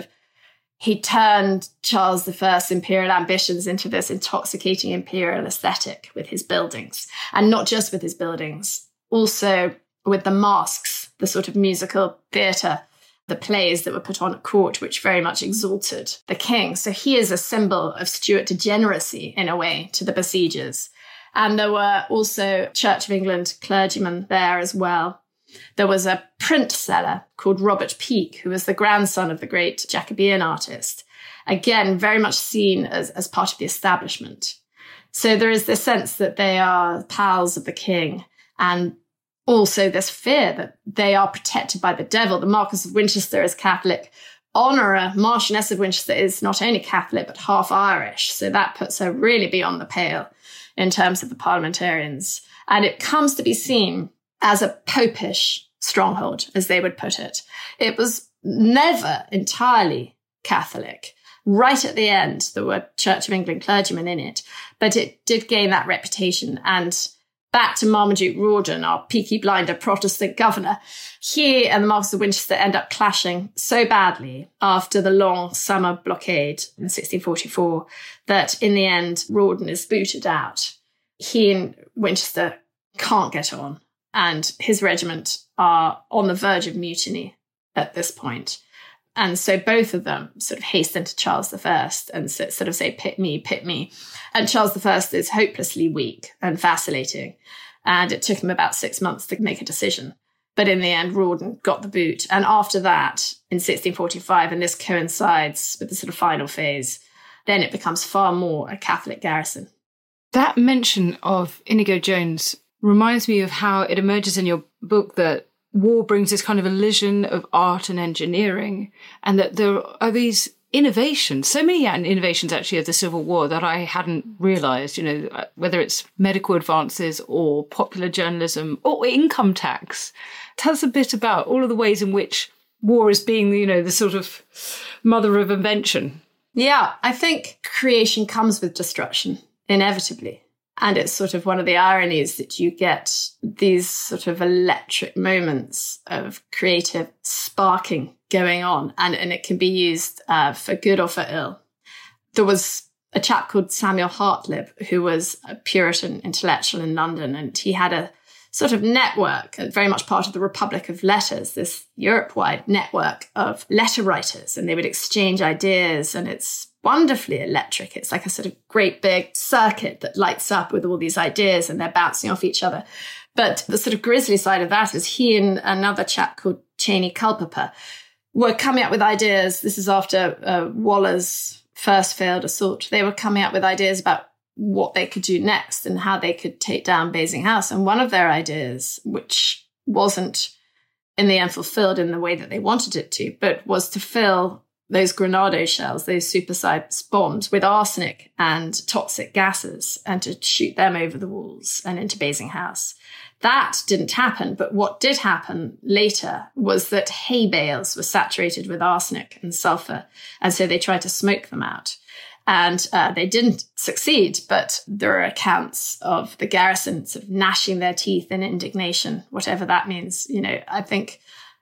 He turned Charles I's imperial ambitions into this intoxicating imperial aesthetic with his buildings. And not just with his buildings, also with the masks, the sort of musical theatre, the plays that were put on at court, which very much exalted the king. So he is a symbol of Stuart degeneracy, in a way, to the besiegers. And there were also Church of England clergymen there as well. There was a print seller called Robert Peake, who was the grandson of the great Jacobean artist. Again, very much seen as part of the establishment. So there is this sense that they are pals of the king, and also this fear that they are protected by the devil. The Marquess of Winchester is Catholic. Honora, Marchioness of Winchester, is not only Catholic, but half Irish. So that puts her really beyond the pale in terms of the parliamentarians. And it comes to be seen as a popish stronghold, as they would put it. It was never entirely Catholic. Right at the end, there were Church of England clergymen in it, but it did gain that reputation. And back to Marmaduke Rawdon, our Peaky Blinder Protestant governor, he and the Marquess of Winchester end up clashing so badly after the long summer blockade in 1644 that in the end, Rawdon is booted out. He and Winchester can't get on, and his regiment are on the verge of mutiny at this point. And so both of them sort of hasten to Charles I and sort of say, pit me. And Charles I is hopelessly weak and vacillating. And it took him about 6 months to make a decision. But in the end, Rawdon got the boot. And after that, in 1645, and this coincides with the sort of final phase, then it becomes far more a Catholic garrison. That mention of Inigo Jones reminds me of how it emerges in your book that war brings this kind of illusion of art and engineering, and that there are these innovations, so many innovations actually of the Civil War that I hadn't realised, you know, whether it's medical advances or popular journalism or income tax. Tell us a bit about all of the ways in which war is being, you know, the sort of mother of invention. Yeah, I think creation comes with destruction, inevitably. And it's sort of one of the ironies that you get these sort of electric moments of creative sparking going on, and it can be used for good or for ill. There was a chap called Samuel Hartlib, who was a Puritan intellectual in London, and he had a sort of network, very much part of the Republic of Letters, this Europe-wide network of letter writers, and they would exchange ideas, and it's wonderfully electric. It's like a sort of great big circuit that lights up with all these ideas and they're bouncing off each other. But the sort of grisly side of that is he and another chap called Cheney Culpeper were coming up with ideas. This is after Waller's first failed assault. They were coming up with ideas about what they could do next and how they could take down Basing House. And one of their ideas, which wasn't in the end fulfilled in the way that they wanted it to, but was to fill those Grenado shells, those supersized bombs, with arsenic and toxic gases, and to shoot them over the walls and into Basing House. That didn't happen, but what did happen later was that hay bales were saturated with arsenic and sulfur, and so they tried to smoke them out. And they didn't succeed, but there are accounts of the garrison sort of gnashing their teeth in indignation, whatever that means. You know, I think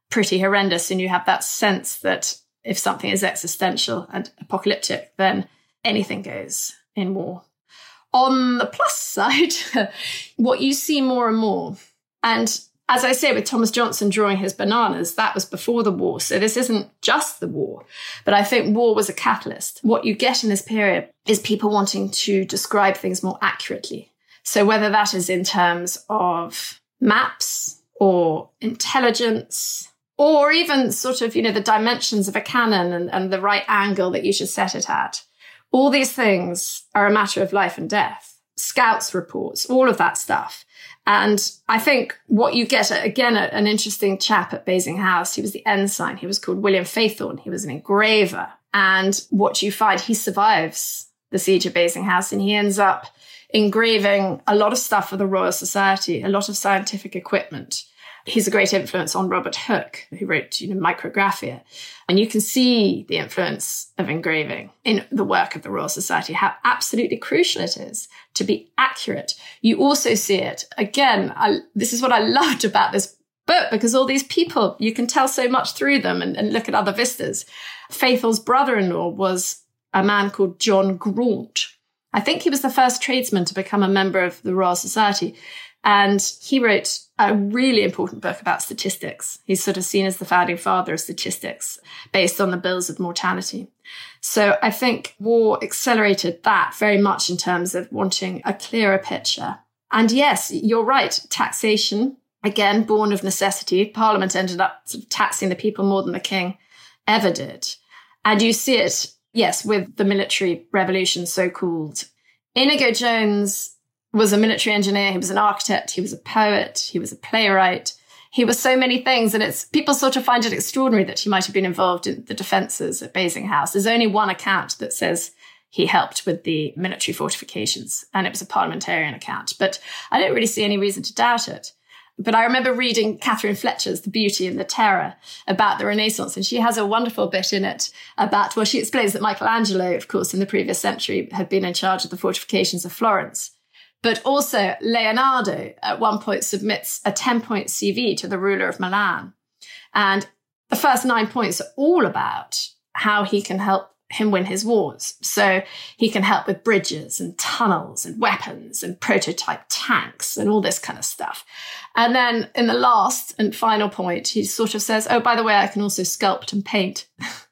pretty horrendous. And you have that sense that if something is existential and apocalyptic, then anything goes in war. On the plus side, what you see more and more, and as I say, with Thomas Johnson drawing his bananas, that was before the war. So this isn't just the war, but I think war was a catalyst. What you get in this period is people wanting to describe things more accurately. So whether that is in terms of maps or intelligence, or even sort of, the dimensions of a cannon and the right angle that you should set it at. All these things are a matter of life and death. Scouts reports, all of that stuff. And I think what you get, again, an interesting chap at Basing House, he was the ensign. He was called William Faithorne. He was an engraver. And what you find, he survives the siege of Basing House, and he ends up engraving a lot of stuff for the Royal Society, a lot of scientific equipment. He's a great influence on Robert Hooke, who wrote, Micrographia. And you can see the influence of engraving in the work of the Royal Society, how absolutely crucial it is to be accurate. You also see it, again, this is what I loved about this book, because all these people, you can tell so much through them and look at other vistas. Faithful's brother-in-law was a man called John Graunt. I think he was the first tradesman to become a member of the Royal Society. And he wrote a really important book about statistics. He's sort of seen as the founding father of statistics based on the bills of mortality. So I think war accelerated that very much in terms of wanting a clearer picture. And yes, you're right. Taxation, again, born of necessity. Parliament ended up sort of taxing the people more than the king ever did. And you see it, yes, with the military revolution, so-called. Inigo Jones was a military engineer, he was an architect, he was a poet, he was a playwright. He was so many things, and people sort of find it extraordinary that he might have been involved in the defences at Basing House. There's only one account that says he helped with the military fortifications, and it was a parliamentarian account. But I don't really see any reason to doubt it. But I remember reading Catherine Fletcher's The Beauty and the Terror about the Renaissance, and she has a wonderful bit in it about, well, she explains that Michelangelo, of course, in the previous century, had been in charge of the fortifications of Florence. But also Leonardo at one point submits a 10-point CV to the ruler of Milan. And the first 9 points are all about how he can help him win his wars. So he can help with bridges and tunnels and weapons and prototype tanks and all this kind of stuff. And then in the last and final point, he sort of says, oh, by the way, I can also sculpt and paint.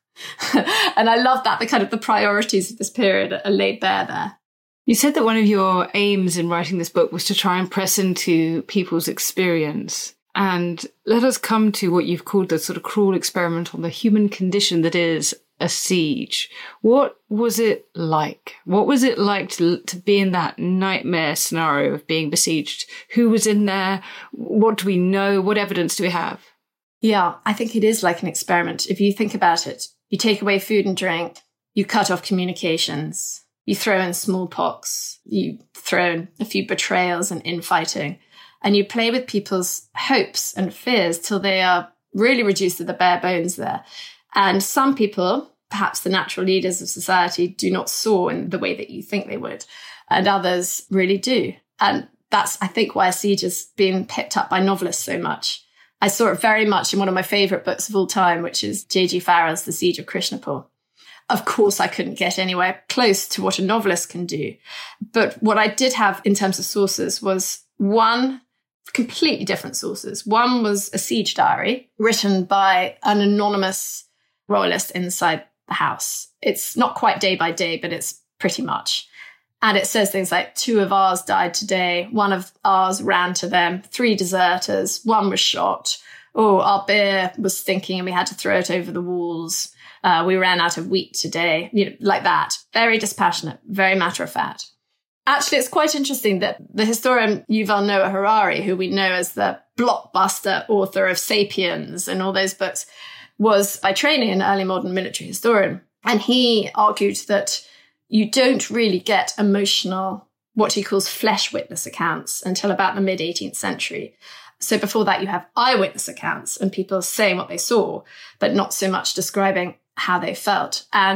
And I love that the priorities of this period are laid bare there. You said that one of your aims in writing this book was to try and press into people's experience. And let us come to what you've called the sort of cruel experiment on the human condition that is a siege. What was it like? What was it like to be in that nightmare scenario of being besieged? Who was in there? What do we know? What evidence do we have? Yeah, I think it is like an experiment. If you think about it, you take away food and drink, you cut off communications, you throw in smallpox, you throw in a few betrayals and infighting, and you play with people's hopes and fears till they are really reduced to the bare bones there. And some people, perhaps the natural leaders of society, do not soar in the way that you think they would, and others really do. And that's, I think, why Siege has been picked up by novelists so much. I saw it very much in one of my favourite books of all time, which is J.G. Farrell's The Siege of Krishnapur. Of course, I couldn't get anywhere close to what a novelist can do. But what I did have in terms of sources was one, completely different sources. One was a siege diary written by an anonymous royalist inside the house. It's not quite day by day, but it's pretty much. And it says things like, 2 of ours died today. 1 of ours ran to them. 3 deserters. 1 was shot. Oh, our beer was stinking and we had to throw it over the walls. We ran out of wheat today, like that. Very dispassionate, very matter of fact. Actually, it's quite interesting that the historian Yuval Noah Harari, who we know as the blockbuster author of Sapiens and all those books, was by training an early modern military historian. And he argued that you don't really get emotional, what he calls flesh witness accounts until about the mid-18th century. So before that, you have eyewitness accounts and people saying what they saw, but not so much describing how they felt. And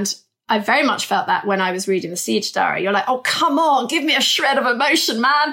I very much felt that when I was reading the Siege Diary. You're like, oh, come on, give me a shred of emotion, man.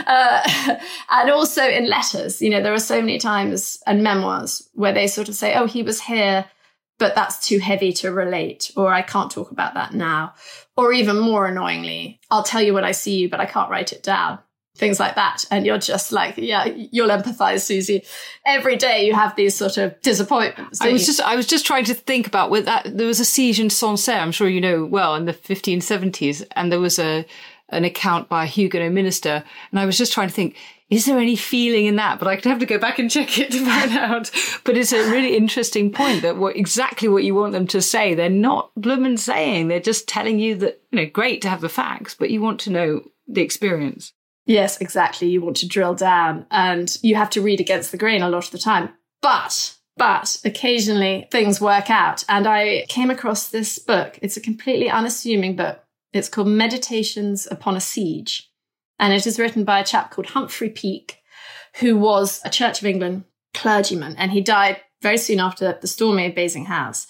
And also in letters, there are so many times and memoirs where they sort of say, oh, he was here, but that's too heavy to relate, or I can't talk about that now. Or even more annoyingly, I'll tell you when I see you, but I can't write it down. Things like that. And you're just like, yeah, you'll empathize, Susie. Every day you have these sort of disappointments. I was just trying to think about with that. There was a siege in Sancerre, I'm sure you know well, in the 1570s. And there was an account by a Huguenot minister. And I was just trying to think, is there any feeling in that? But I'd have to go back and check it to find out. But it's a really interesting point that exactly what you want them to say, they're not bloomin' saying. They're just telling you that, great to have the facts, but you want to know the experience. Yes, exactly. You want to drill down and you have to read against the grain a lot of the time. But occasionally things work out. And I came across this book. It's a completely unassuming book. It's called Meditations Upon a Siege. And it is written by a chap called Humphrey Peake, who was a Church of England clergyman. And he died very soon after the storming of Basing House.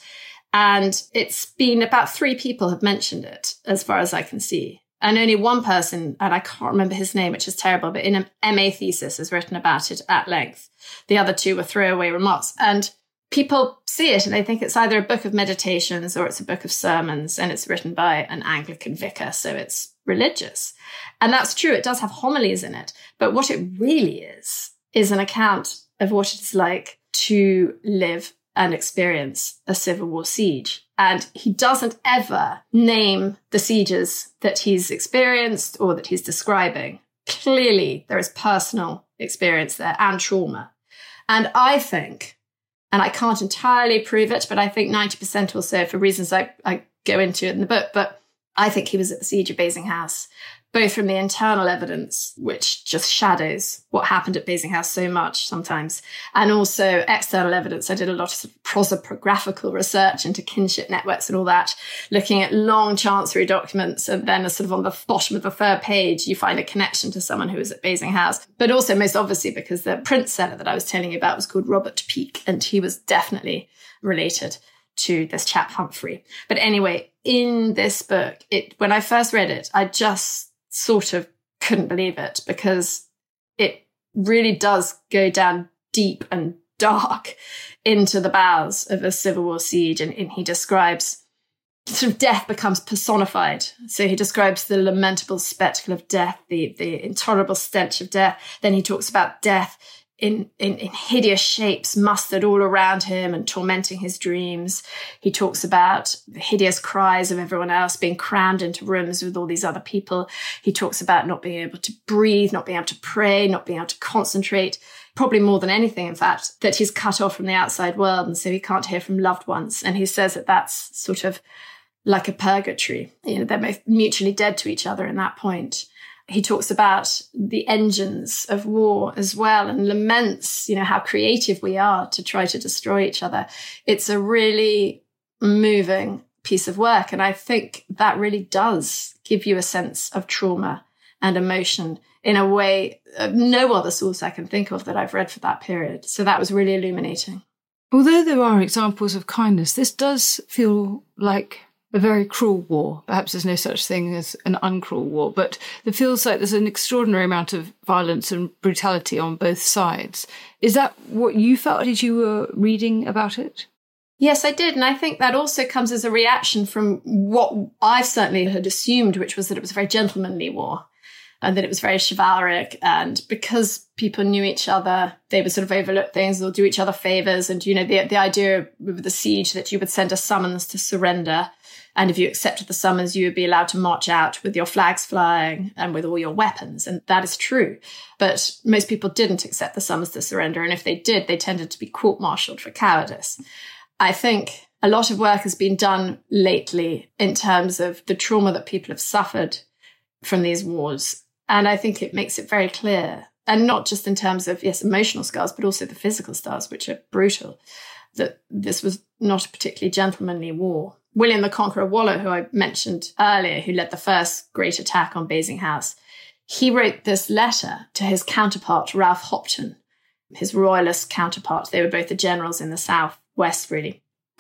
And it's been about 3 people have mentioned it, as far as I can see. And only one person, and I can't remember his name, which is terrible, but in an MA thesis has written about it at length. The other 2 were throwaway remarks. And people see it and they think it's either a book of meditations or it's a book of sermons, and it's written by an Anglican vicar, so it's religious. And that's true, it does have homilies in it. But what it really is an account of what it's like to live and experience a Civil War siege. And he doesn't ever name the sieges that he's experienced or that he's describing. Clearly, there is personal experience there and trauma. And I think, and I can't entirely prove it, but I think 90% or so for reasons I go into it in the book, but I think he was at the siege of Basing House, both from the internal evidence, which just shadows what happened at Basing House so much sometimes, and also external evidence. I did a lot of prosopographical research into kinship networks and all that, looking at long chancery documents, and then sort of on the bottom of the 3rd page, you find a connection to someone who was at Basing House. But also, most obviously, because the print seller that I was telling you about was called Robert Peake, and he was definitely related to this chap Humphrey. But anyway, in this book, when I first read it, I just sort of couldn't believe it, because it really does go down deep and dark into the bowels of a Civil War siege. And he describes sort of death becomes personified. So he describes the lamentable spectacle of death, the intolerable stench of death. Then he talks about death in hideous shapes mustered all around him and tormenting his dreams. He talks about the hideous cries of everyone else being crammed into rooms with all these other people. He talks about not being able to breathe, not being able to pray, not being able to concentrate. Probably more than anything, in fact, that he's cut off from the outside world, and so he can't hear from loved ones. And he says that that's sort of like a purgatory. They're both mutually dead to each other in that point. He talks about the engines of war as well, and laments, how creative we are to try to destroy each other. It's a really moving piece of work. And I think that really does give you a sense of trauma and emotion in a way no other source I can think of that I've read for that period. So that was really illuminating. Although there are examples of kindness, this does feel like a very cruel war. Perhaps there's no such thing as an uncruel war, but it feels like there's an extraordinary amount of violence and brutality on both sides. Is that what you felt as you were reading about it? Yes, I did. And I think that also comes as a reaction from what I certainly had assumed, which was that it was a very gentlemanly war and that it was very chivalric. And because people knew each other, they would sort of overlook things or do each other favors. And, the idea with the siege that you would send a summons to surrender. And if you accepted the summons, you would be allowed to march out with your flags flying and with all your weapons. And that is true. But most people didn't accept the summons to surrender. And if they did, they tended to be court-martialed for cowardice. I think a lot of work has been done lately in terms of the trauma that people have suffered from these wars. And I think it makes it very clear, and not just in terms of, yes, emotional scars, but also the physical scars, which are brutal, that this was not a particularly gentlemanly war. William the Conqueror Waller, who I mentioned earlier, who led the first great attack on Basing House, he wrote this letter to his counterpart, Ralph Hopton, his royalist counterpart. They were both the generals in the southwest, really.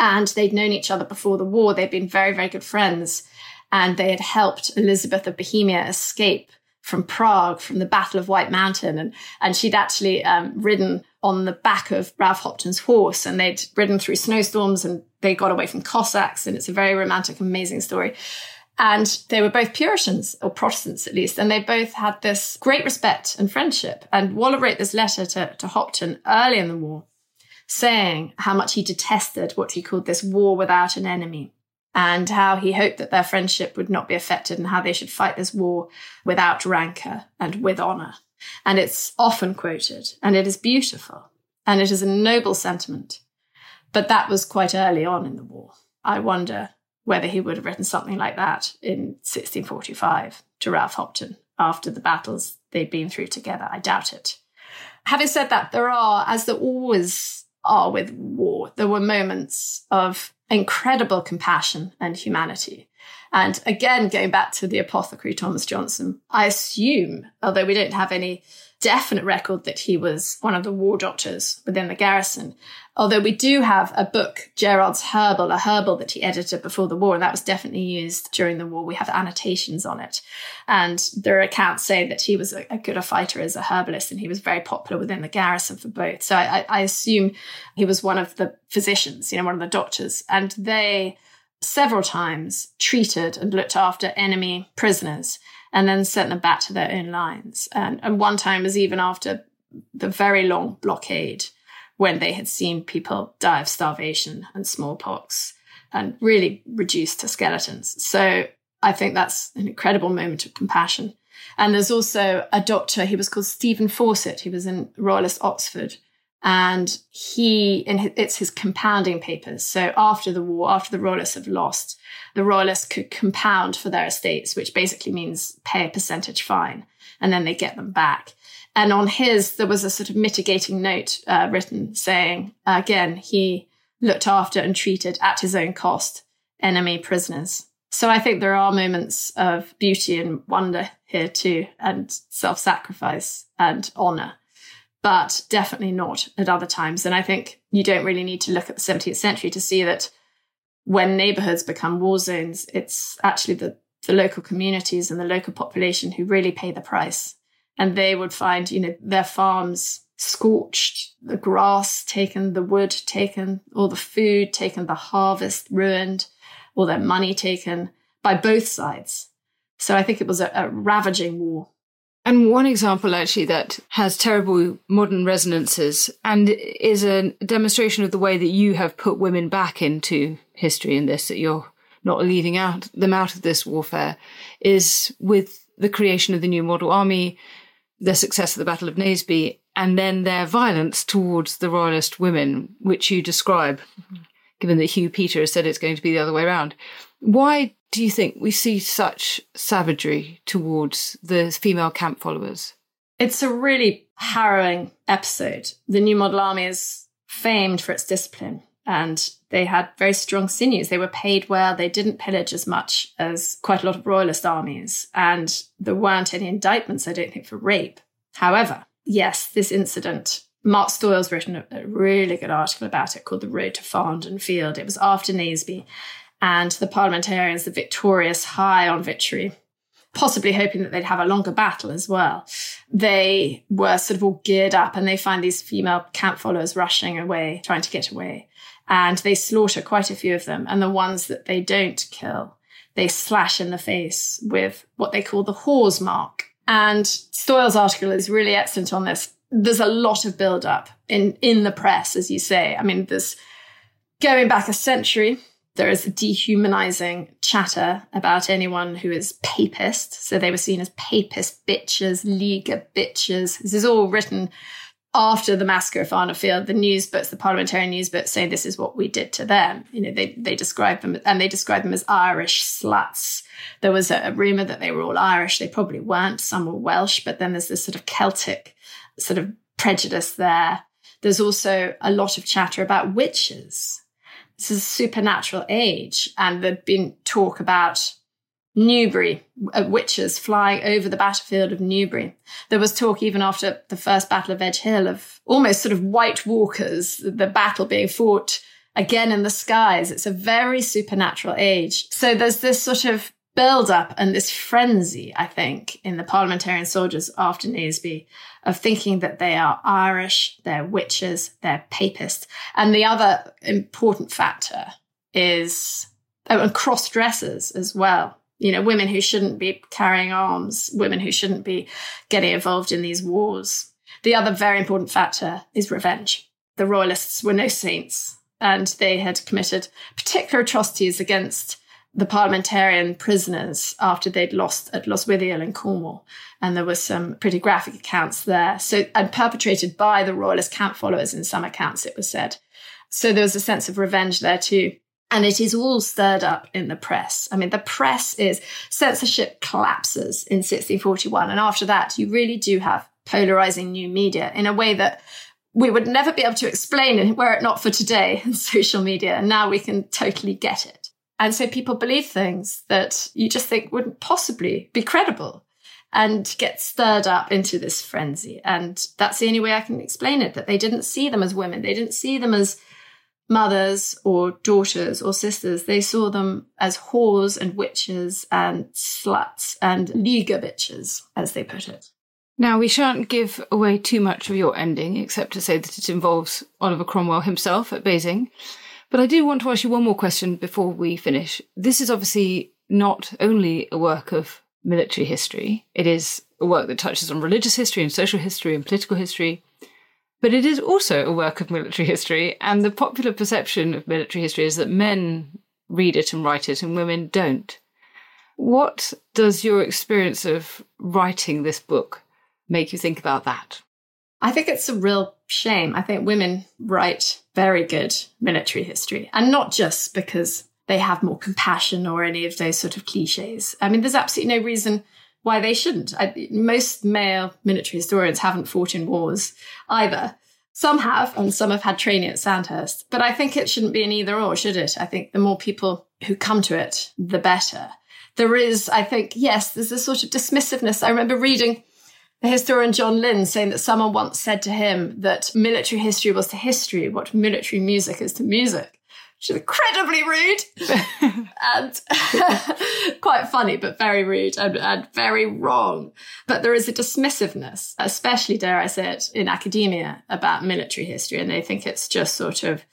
And they'd known each other before the war. They'd been very, very good friends. And they had helped Elizabeth of Bohemia escape from Prague, from the Battle of White Mountain. And she'd actually ridden on the back of Ralph Hopton's horse, and they'd ridden through snowstorms, and they got away from Cossacks. And it's a very romantic, amazing story. And they were both Puritans, or Protestants at least, and they both had this great respect and friendship. And Waller wrote this letter to Hopton early in the war, saying how much he detested what he called this war without an enemy, and how he hoped that their friendship would not be affected, and how they should fight this war without rancour and with honour. And it's often quoted, and it is beautiful, and it is a noble sentiment. But that was quite early on in the war. I wonder whether he would have written something like that in 1645 to Ralph Hopton after the battles they'd been through together. I doubt it. Having said that, there are, as there always are with war, there were moments of incredible compassion and humanity. And again, going back to the apothecary Thomas Johnson, I assume, although we don't have any definite record that he was one of the war doctors within the garrison, although we do have a book, Gerard's Herbal, a herbal that he edited before the war, and that was definitely used during the war. We have annotations on it. And there are accounts saying that he was a good fighter as a herbalist, and he was very popular within the garrison for both. So I assume he was one of the physicians, one of the doctors. And they several times treated and looked after enemy prisoners and then sent them back to their own lines. And one time was even after the very long blockade, when they had seen people die of starvation and smallpox and really reduced to skeletons. So I think that's an incredible moment of compassion. And there's also a doctor, he was called Stephen Fawcett. He was in Royalist Oxford. And it's his compounding papers. So after the war, after the Royalists have lost, the Royalists could compound for their estates, which basically means pay a percentage fine, and then they get them back. And on his, there was a sort of mitigating note written saying, again, he looked after and treated at his own cost enemy prisoners. So I think there are moments of beauty and wonder here too, and self-sacrifice and honour, but definitely not at other times. And I think you don't really need to look at the 17th century to see that when neighbourhoods become war zones, it's actually the local communities and the local population who really pay the price. And they would find, their farms scorched, the grass taken, the wood taken, all the food taken, the harvest ruined, all their money taken by both sides. So I think it was a ravaging war. And one example, actually, that has terrible modern resonances and is a demonstration of the way that you have put women back into history in this, that you're not leaving them out of this warfare, is with the creation of the new model army, the success of the Battle of Naseby, and then their violence towards the royalist women, which you describe, given that Hugh Peter has said it's going to be the other way around. Why do you think we see such savagery towards the female camp followers? It's a really harrowing episode. The New Model Army is famed for its discipline, and they had very strong sinews. They were paid well. They didn't pillage as much as quite a lot of royalist armies, and there weren't any indictments, I don't think, for rape. However, yes, this incident, Mark Stoyle's written a really good article about it called The Road to Farndon Field. It was after Naseby, and the parliamentarians, the victorious, high on victory, possibly hoping that they'd have a longer battle as well. They were sort of all geared up, and they find these female camp followers rushing away, trying to get away. And they slaughter quite a few of them. And the ones that they don't kill, they slash in the face with what they call the Hawes mark. And Stoyle's article is really excellent on this. There's a lot of build-up in the press, as you say. I mean, there's going back a century, there is dehumanizing chatter about anyone who is papist. So they were seen as papist bitches, Liga bitches. This is all written after the massacre of Farndon Field. The news books, the parliamentary news books, saying this is what we did to them. They describe them, and they describe them as Irish sluts. There was a rumour that they were all Irish. They probably weren't. Some were Welsh, but then there's this sort of Celtic sort of prejudice there. There's also a lot of chatter about witches. This is a supernatural age, and there'd been talk about Newbury, witches flying over the battlefield of Newbury. There was talk even after the first Battle of Edge Hill of almost sort of White Walkers, the battle being fought again in the skies. It's a very supernatural age. So there's this sort of build-up and this frenzy, I think, in the parliamentarian soldiers after Naseby of thinking that they are Irish, they're witches, they're papists. And the other important factor is cross-dressers as well. Women who shouldn't be carrying arms, women who shouldn't be getting involved in these wars. The other very important factor is revenge. The royalists were no saints, and they had committed particular atrocities against the parliamentarian prisoners after they'd lost at Loswithiel in Cornwall. And there were some pretty graphic accounts there. And perpetrated by the royalist camp followers in some accounts, it was said. So there was a sense of revenge there too. And it is all stirred up in the press. I mean, the press censorship collapses in 1641. And after that, you really do have polarizing new media in a way that we would never be able to explain were it not for today and social media. And now we can totally get it. And so people believe things that you just think wouldn't possibly be credible and get stirred up into this frenzy. And that's the only way I can explain it, that they didn't see them as women. They didn't see them as mothers or daughters or sisters. They saw them as whores and witches and sluts and Liga bitches, as they put it. Now, we shan't give away too much of your ending, except to say that it involves Oliver Cromwell himself at Basing. But I do want to ask you one more question before we finish. This is obviously not only a work of military history. It is a work that touches on religious history and social history and political history. But it is also a work of military history. And the popular perception of military history is that men read it and write it and women don't. What does your experience of writing this book make you think about that? I think it's a real shame. I think women write very good military history, and not just because they have more compassion or any of those sort of cliches. I mean, there's absolutely no reason why they shouldn't. Most male military historians haven't fought in wars either. Some have, and some have had training at Sandhurst. But I think it shouldn't be an either or, should it? I think the more people who come to it, the better. There is, I think, yes, there's a sort of dismissiveness. I remember reading the historian John Lynn saying that someone once said to him that military history was to history what military music is to music, which is incredibly rude and quite funny, but very rude and very wrong. But there is a dismissiveness, especially, dare I say it, in academia about military history. And they think it's just sort of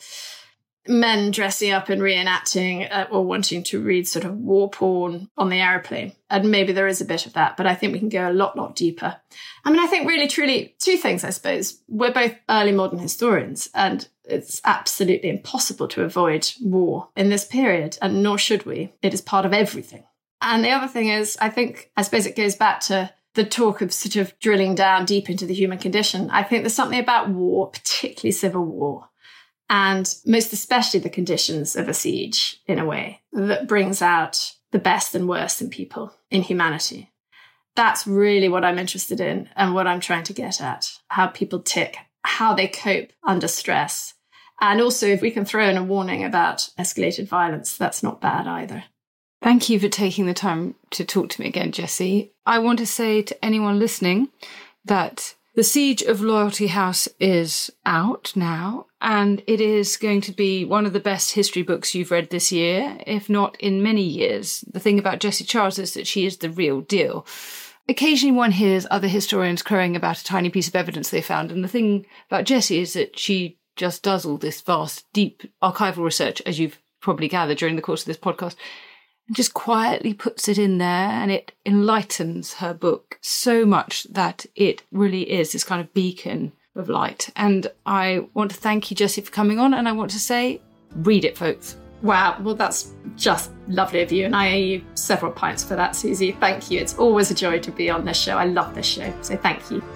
men dressing up and reenacting or wanting to read sort of war porn on the aeroplane. And maybe there is a bit of that, but I think we can go a lot deeper. I mean, I think really, truly, two things, I suppose. We're both early modern historians, and it's absolutely impossible to avoid war in this period, and nor should we. It is part of everything. And the other thing is, I suppose it goes back to the talk of sort of drilling down deep into the human condition. I think there's something about war, particularly civil war, and most especially the conditions of a siege, in a way, that brings out the best and worst in people, in humanity. That's really what I'm interested in and what I'm trying to get at, how people tick, how they cope under stress. And also, if we can throw in a warning about escalated violence, that's not bad either. Thank you for taking the time to talk to me again, Jessie. I want to say to anyone listening that The Siege of Loyalty House is out now, and it is going to be one of the best history books you've read this year, if not in many years. The thing about Jessie Charles is that she is the real deal. Occasionally one hears other historians crowing about a tiny piece of evidence they found, and the thing about Jessie is that she just does all this vast, deep archival research, as you've probably gathered during the course of this podcast, and just quietly puts it in there, and it enlightens her book so much that it really is this kind of beacon of light. And I want to thank you, Jessie, for coming on, and I want to say, read it, folks. Wow, well, that's just lovely of you, and I owe you several pints for that, Susie. Thank you. It's always a joy to be on this show. I love this show, so thank you.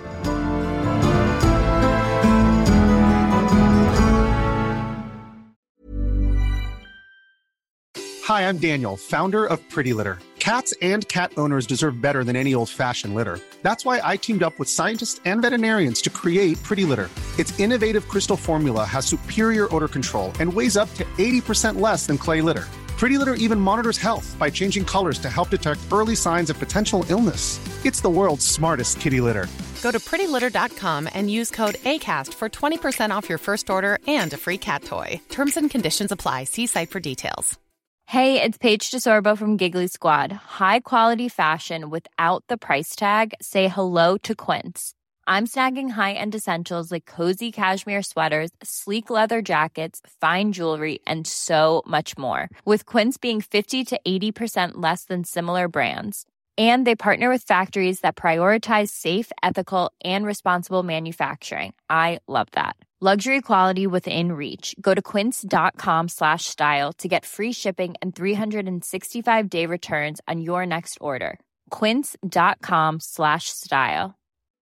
Hi, I'm Daniel, founder of Pretty Litter. Cats and cat owners deserve better than any old-fashioned litter. That's why I teamed up with scientists and veterinarians to create Pretty Litter. Its innovative crystal formula has superior odor control and weighs up to 80% less than clay litter. Pretty Litter even monitors health by changing colors to help detect early signs of potential illness. It's the world's smartest kitty litter. Go to prettylitter.com and use code ACAST for 20% off your first order and a free cat toy. Terms and conditions apply. See site for details. Hey, it's Paige DeSorbo from Giggly Squad. High quality fashion without the price tag. Say hello to Quince. I'm snagging high-end essentials like cozy cashmere sweaters, sleek leather jackets, fine jewelry, and so much more. With Quince being 50 to 80% less than similar brands. And they partner with factories that prioritize safe, ethical, and responsible manufacturing. I love that. Luxury quality within reach. Go to quince.com/style to get free shipping and 365-day returns on your next order. Quince.com/style.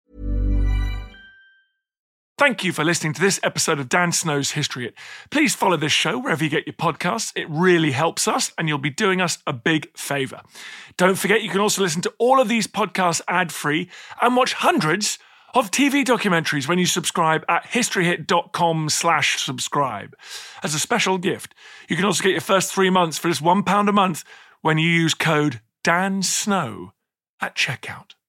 Thank you for listening to this episode of Dan Snow's History Hit. Please follow this show wherever you get your podcasts. It really helps us, and you'll be doing us a big favour. Don't forget, you can also listen to all of these podcasts ad-free and watch hundreds of TV documentaries when you subscribe at historyhit.com/subscribe. As a special gift, you can also get your first 3 months for just £1 a month when you use code DANSNOW at checkout.